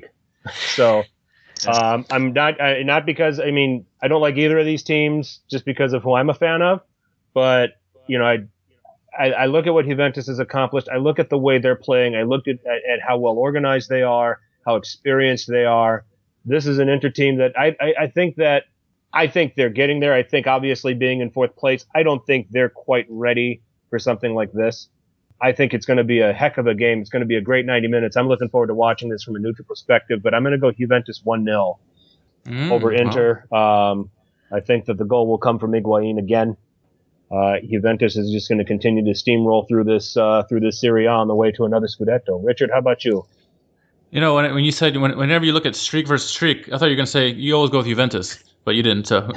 So um, I'm not I, not because I mean I don't like either of these teams just because of who I'm a fan of, but you know I. I, I look at what Juventus has accomplished. I look at the way they're playing. I look at, at, at how well organized they are, how experienced they are. This is an Inter team that I, I, I think that I think they're getting there. I think obviously being in fourth place, I don't think they're quite ready for something like this. I think it's going to be a heck of a game. It's going to be a great ninety minutes. I'm looking forward to watching this from a neutral perspective, but I'm going to go Juventus one nil mm, over Inter. Wow. Um, I think that the goal will come from Higuain again. Uh, Juventus is just going to continue to steamroll through this uh, through this Serie A on the way to another Scudetto. Richard, how about you? You know, when when you said when, whenever you look at streak versus streak, I thought you were going to say you always go with Juventus, but you didn't. So,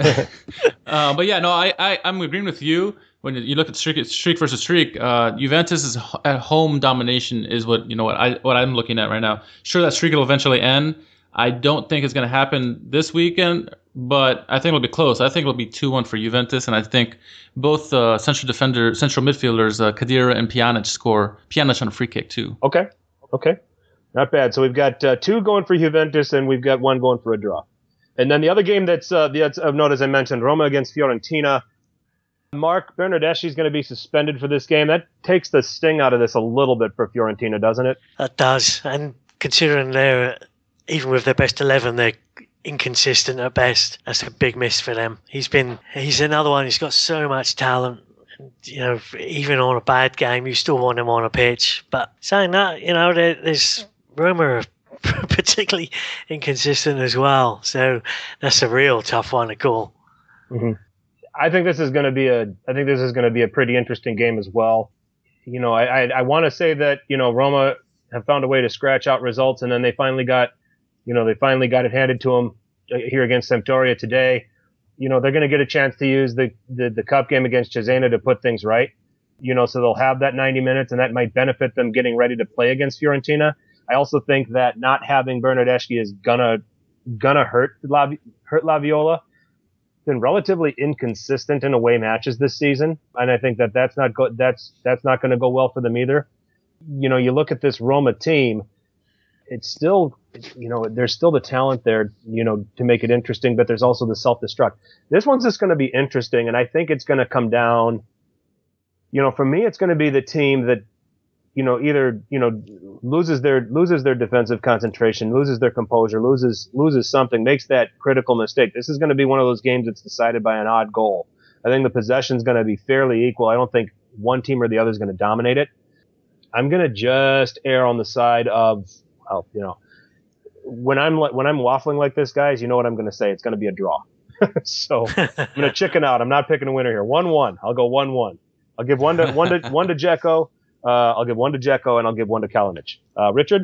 uh, but yeah, no, I, I I'm agreeing with you. When you look at streak streak versus streak, uh, Juventus is at home domination is what you know what I what I'm looking at right now. Sure, that streak will eventually end. I don't think it's going to happen this weekend, but I think it'll be close. I think it'll be two one for Juventus, and I think both uh, central defender, central midfielders, uh, Khedira and Pjanic score. Pjanic on a free kick too. Okay, okay, not bad. So we've got uh, two going for Juventus, and we've got one going for a draw. And then the other game that's uh, that's of note, as I mentioned, Roma against Fiorentina. Mark, Bernardeschi is going to be suspended for this game. That takes the sting out of this a little bit for Fiorentina, doesn't it? That does, and considering they're even with their best eleven, they're inconsistent at best. That's a big miss for them. He's been, he's another one. He's got so much talent. And, you know, even on a bad game, you still want him on a pitch. But saying that, you know, there, there's Roma are particularly inconsistent as well. So that's a real tough one to call. Mm-hmm. I think this is going to be a, I think this is going to be a pretty interesting game as well. You know, I, I, I want to say that, you know, Roma have found a way to scratch out results, and then they finally got, You know, they finally got it handed to them here against Sampdoria today. You know, they're going to get a chance to use the, the, the cup game against Cesena to put things right. You know, so they'll have that ninety minutes, and that might benefit them getting ready to play against Fiorentina. I also think that not having Bernardeschi is gonna gonna hurt La, hurt La Viola. Been relatively inconsistent in away matches this season, and I think that that's not go- that's that's not going to go well for them either. You know, you look at this Roma team. It's still, you know, there's still the talent there, you know, to make it interesting, but there's also the self-destruct. This one's just going to be interesting, and I think it's going to come down, you know, for me, it's going to be the team that, you know, either, you know, loses their, loses their defensive concentration, loses their composure, loses, loses something, makes that critical mistake. This is going to be one of those games that's decided by an odd goal. I think the possession's going to be fairly equal. I don't think one team or the other is going to dominate it. I'm going to just err on the side of, well, you know, when I'm when I'm waffling like this, guys, you know what I'm going to say. It's going to be a draw. So I'm going to chicken out. I'm not picking a winner here. one one. I'll go one one. I'll give one to one to one to Dzeko. Uh, I'll give one to Dzeko, and I'll give one to Kalinic. Uh, Richard?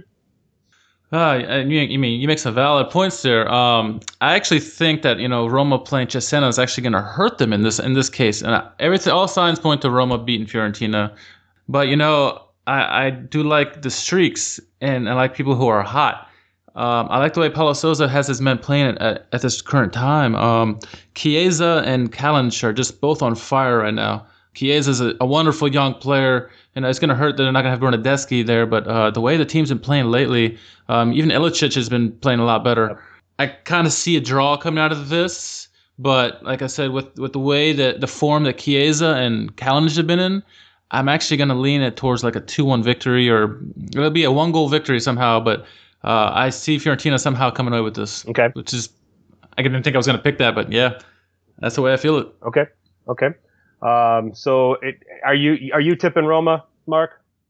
Uh, you, you mean you make some valid points there. Um, I actually think that you know Roma playing Cesena is actually going to hurt them in this in this case, and everything all signs point to Roma beating Fiorentina. But you know. I, I do like the streaks, and I like people who are hot. Um, I like the way Paulo Sousa has his men playing at, at this current time. Um, Chiesa and Kalinic are just both on fire right now. Chiesa is a, a wonderful young player, and it's going to hurt that they're not going to have Bernardeschi there, but uh, the way the team's been playing lately, um, even Ilicic has been playing a lot better. I kind of see a draw coming out of this, but like I said, with, with the way that the form that Chiesa and Kalinic have been in, I'm actually going to lean it towards like a two one victory, or it'll be a one-goal victory somehow, but uh, I see Fiorentina somehow coming away with this. Okay. Which is, I didn't think I was going to pick that, but yeah, that's the way I feel it. Okay. Okay. Um, so it, are you are you tipping Roma, Mark?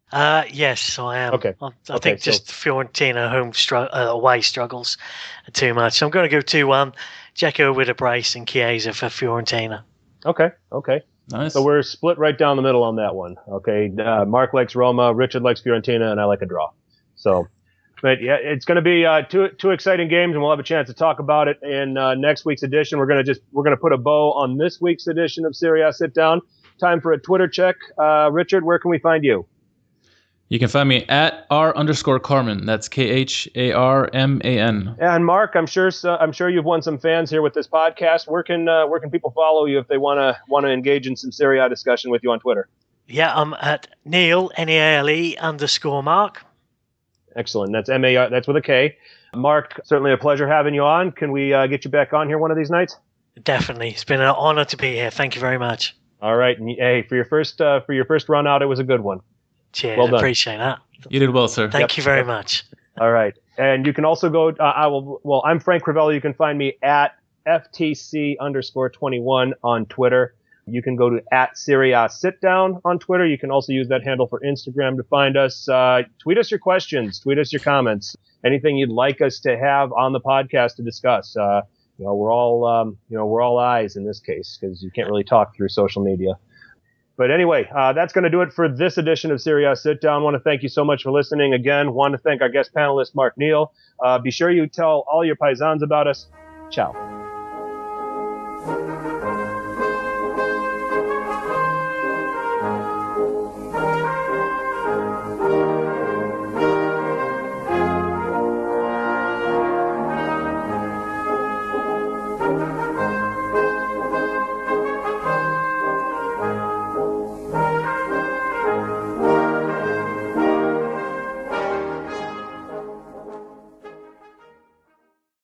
Uh, yes, I am. Okay. I, I Okay, think so- just Fiorentina home stru- uh, away struggles are too much. So I'm going to go two one. Dzeko with a brace and Chiesa for Fiorentina. Okay. Okay. Nice. So we're split right down the middle on that one. Okay. Uh, Mark likes Roma, Richard likes Fiorentina, and I like a draw. So, but yeah, it's going to be uh, two two exciting games, and we'll have a chance to talk about it in uh, next week's edition. We're going to just we're going to put a bow on this week's edition of Serie A Sit Down. Time for a Twitter check. Uh, Richard, where can we find you? You can find me at r underscore Carmen. That's K H A R M A N. And Mark, I'm sure so, I'm sure you've won some fans here with this podcast. Where can uh, where can people follow you if they want to want to engage in some Serie A discussion with you on Twitter? Yeah, I'm at Neil, N E A L E underscore Mark. Excellent. That's M A R. That's with a K. Mark, certainly a pleasure having you on. Can we uh, get you back on here one of these nights? Definitely. It's been an honor to be here. Thank you very much. All right. And, hey, for your first uh, for your first run out, it was a good one. Cheers. Well done. Appreciate that. You did well, sir. Thank Yep. you very Yep. much. All right. And you can also go, uh, I will, well, I'm Frank Crivelli. You can find me at F T C underscore twenty-one on Twitter. You can go to at Serie A Sit Down on Twitter. You can also use that handle for Instagram to find us. Uh, tweet us your questions. Tweet us your comments. Anything you'd like us to have on the podcast to discuss. Uh, you know, we're all, um, you know, we're all eyes in this case because you can't really talk through social media. But anyway, uh, that's going to do it for this edition of Serie A Sit Down. I want to thank you so much for listening. Again, want to thank our guest panelist, Mark Neal. Uh, be sure you tell all your paisans about us. Ciao.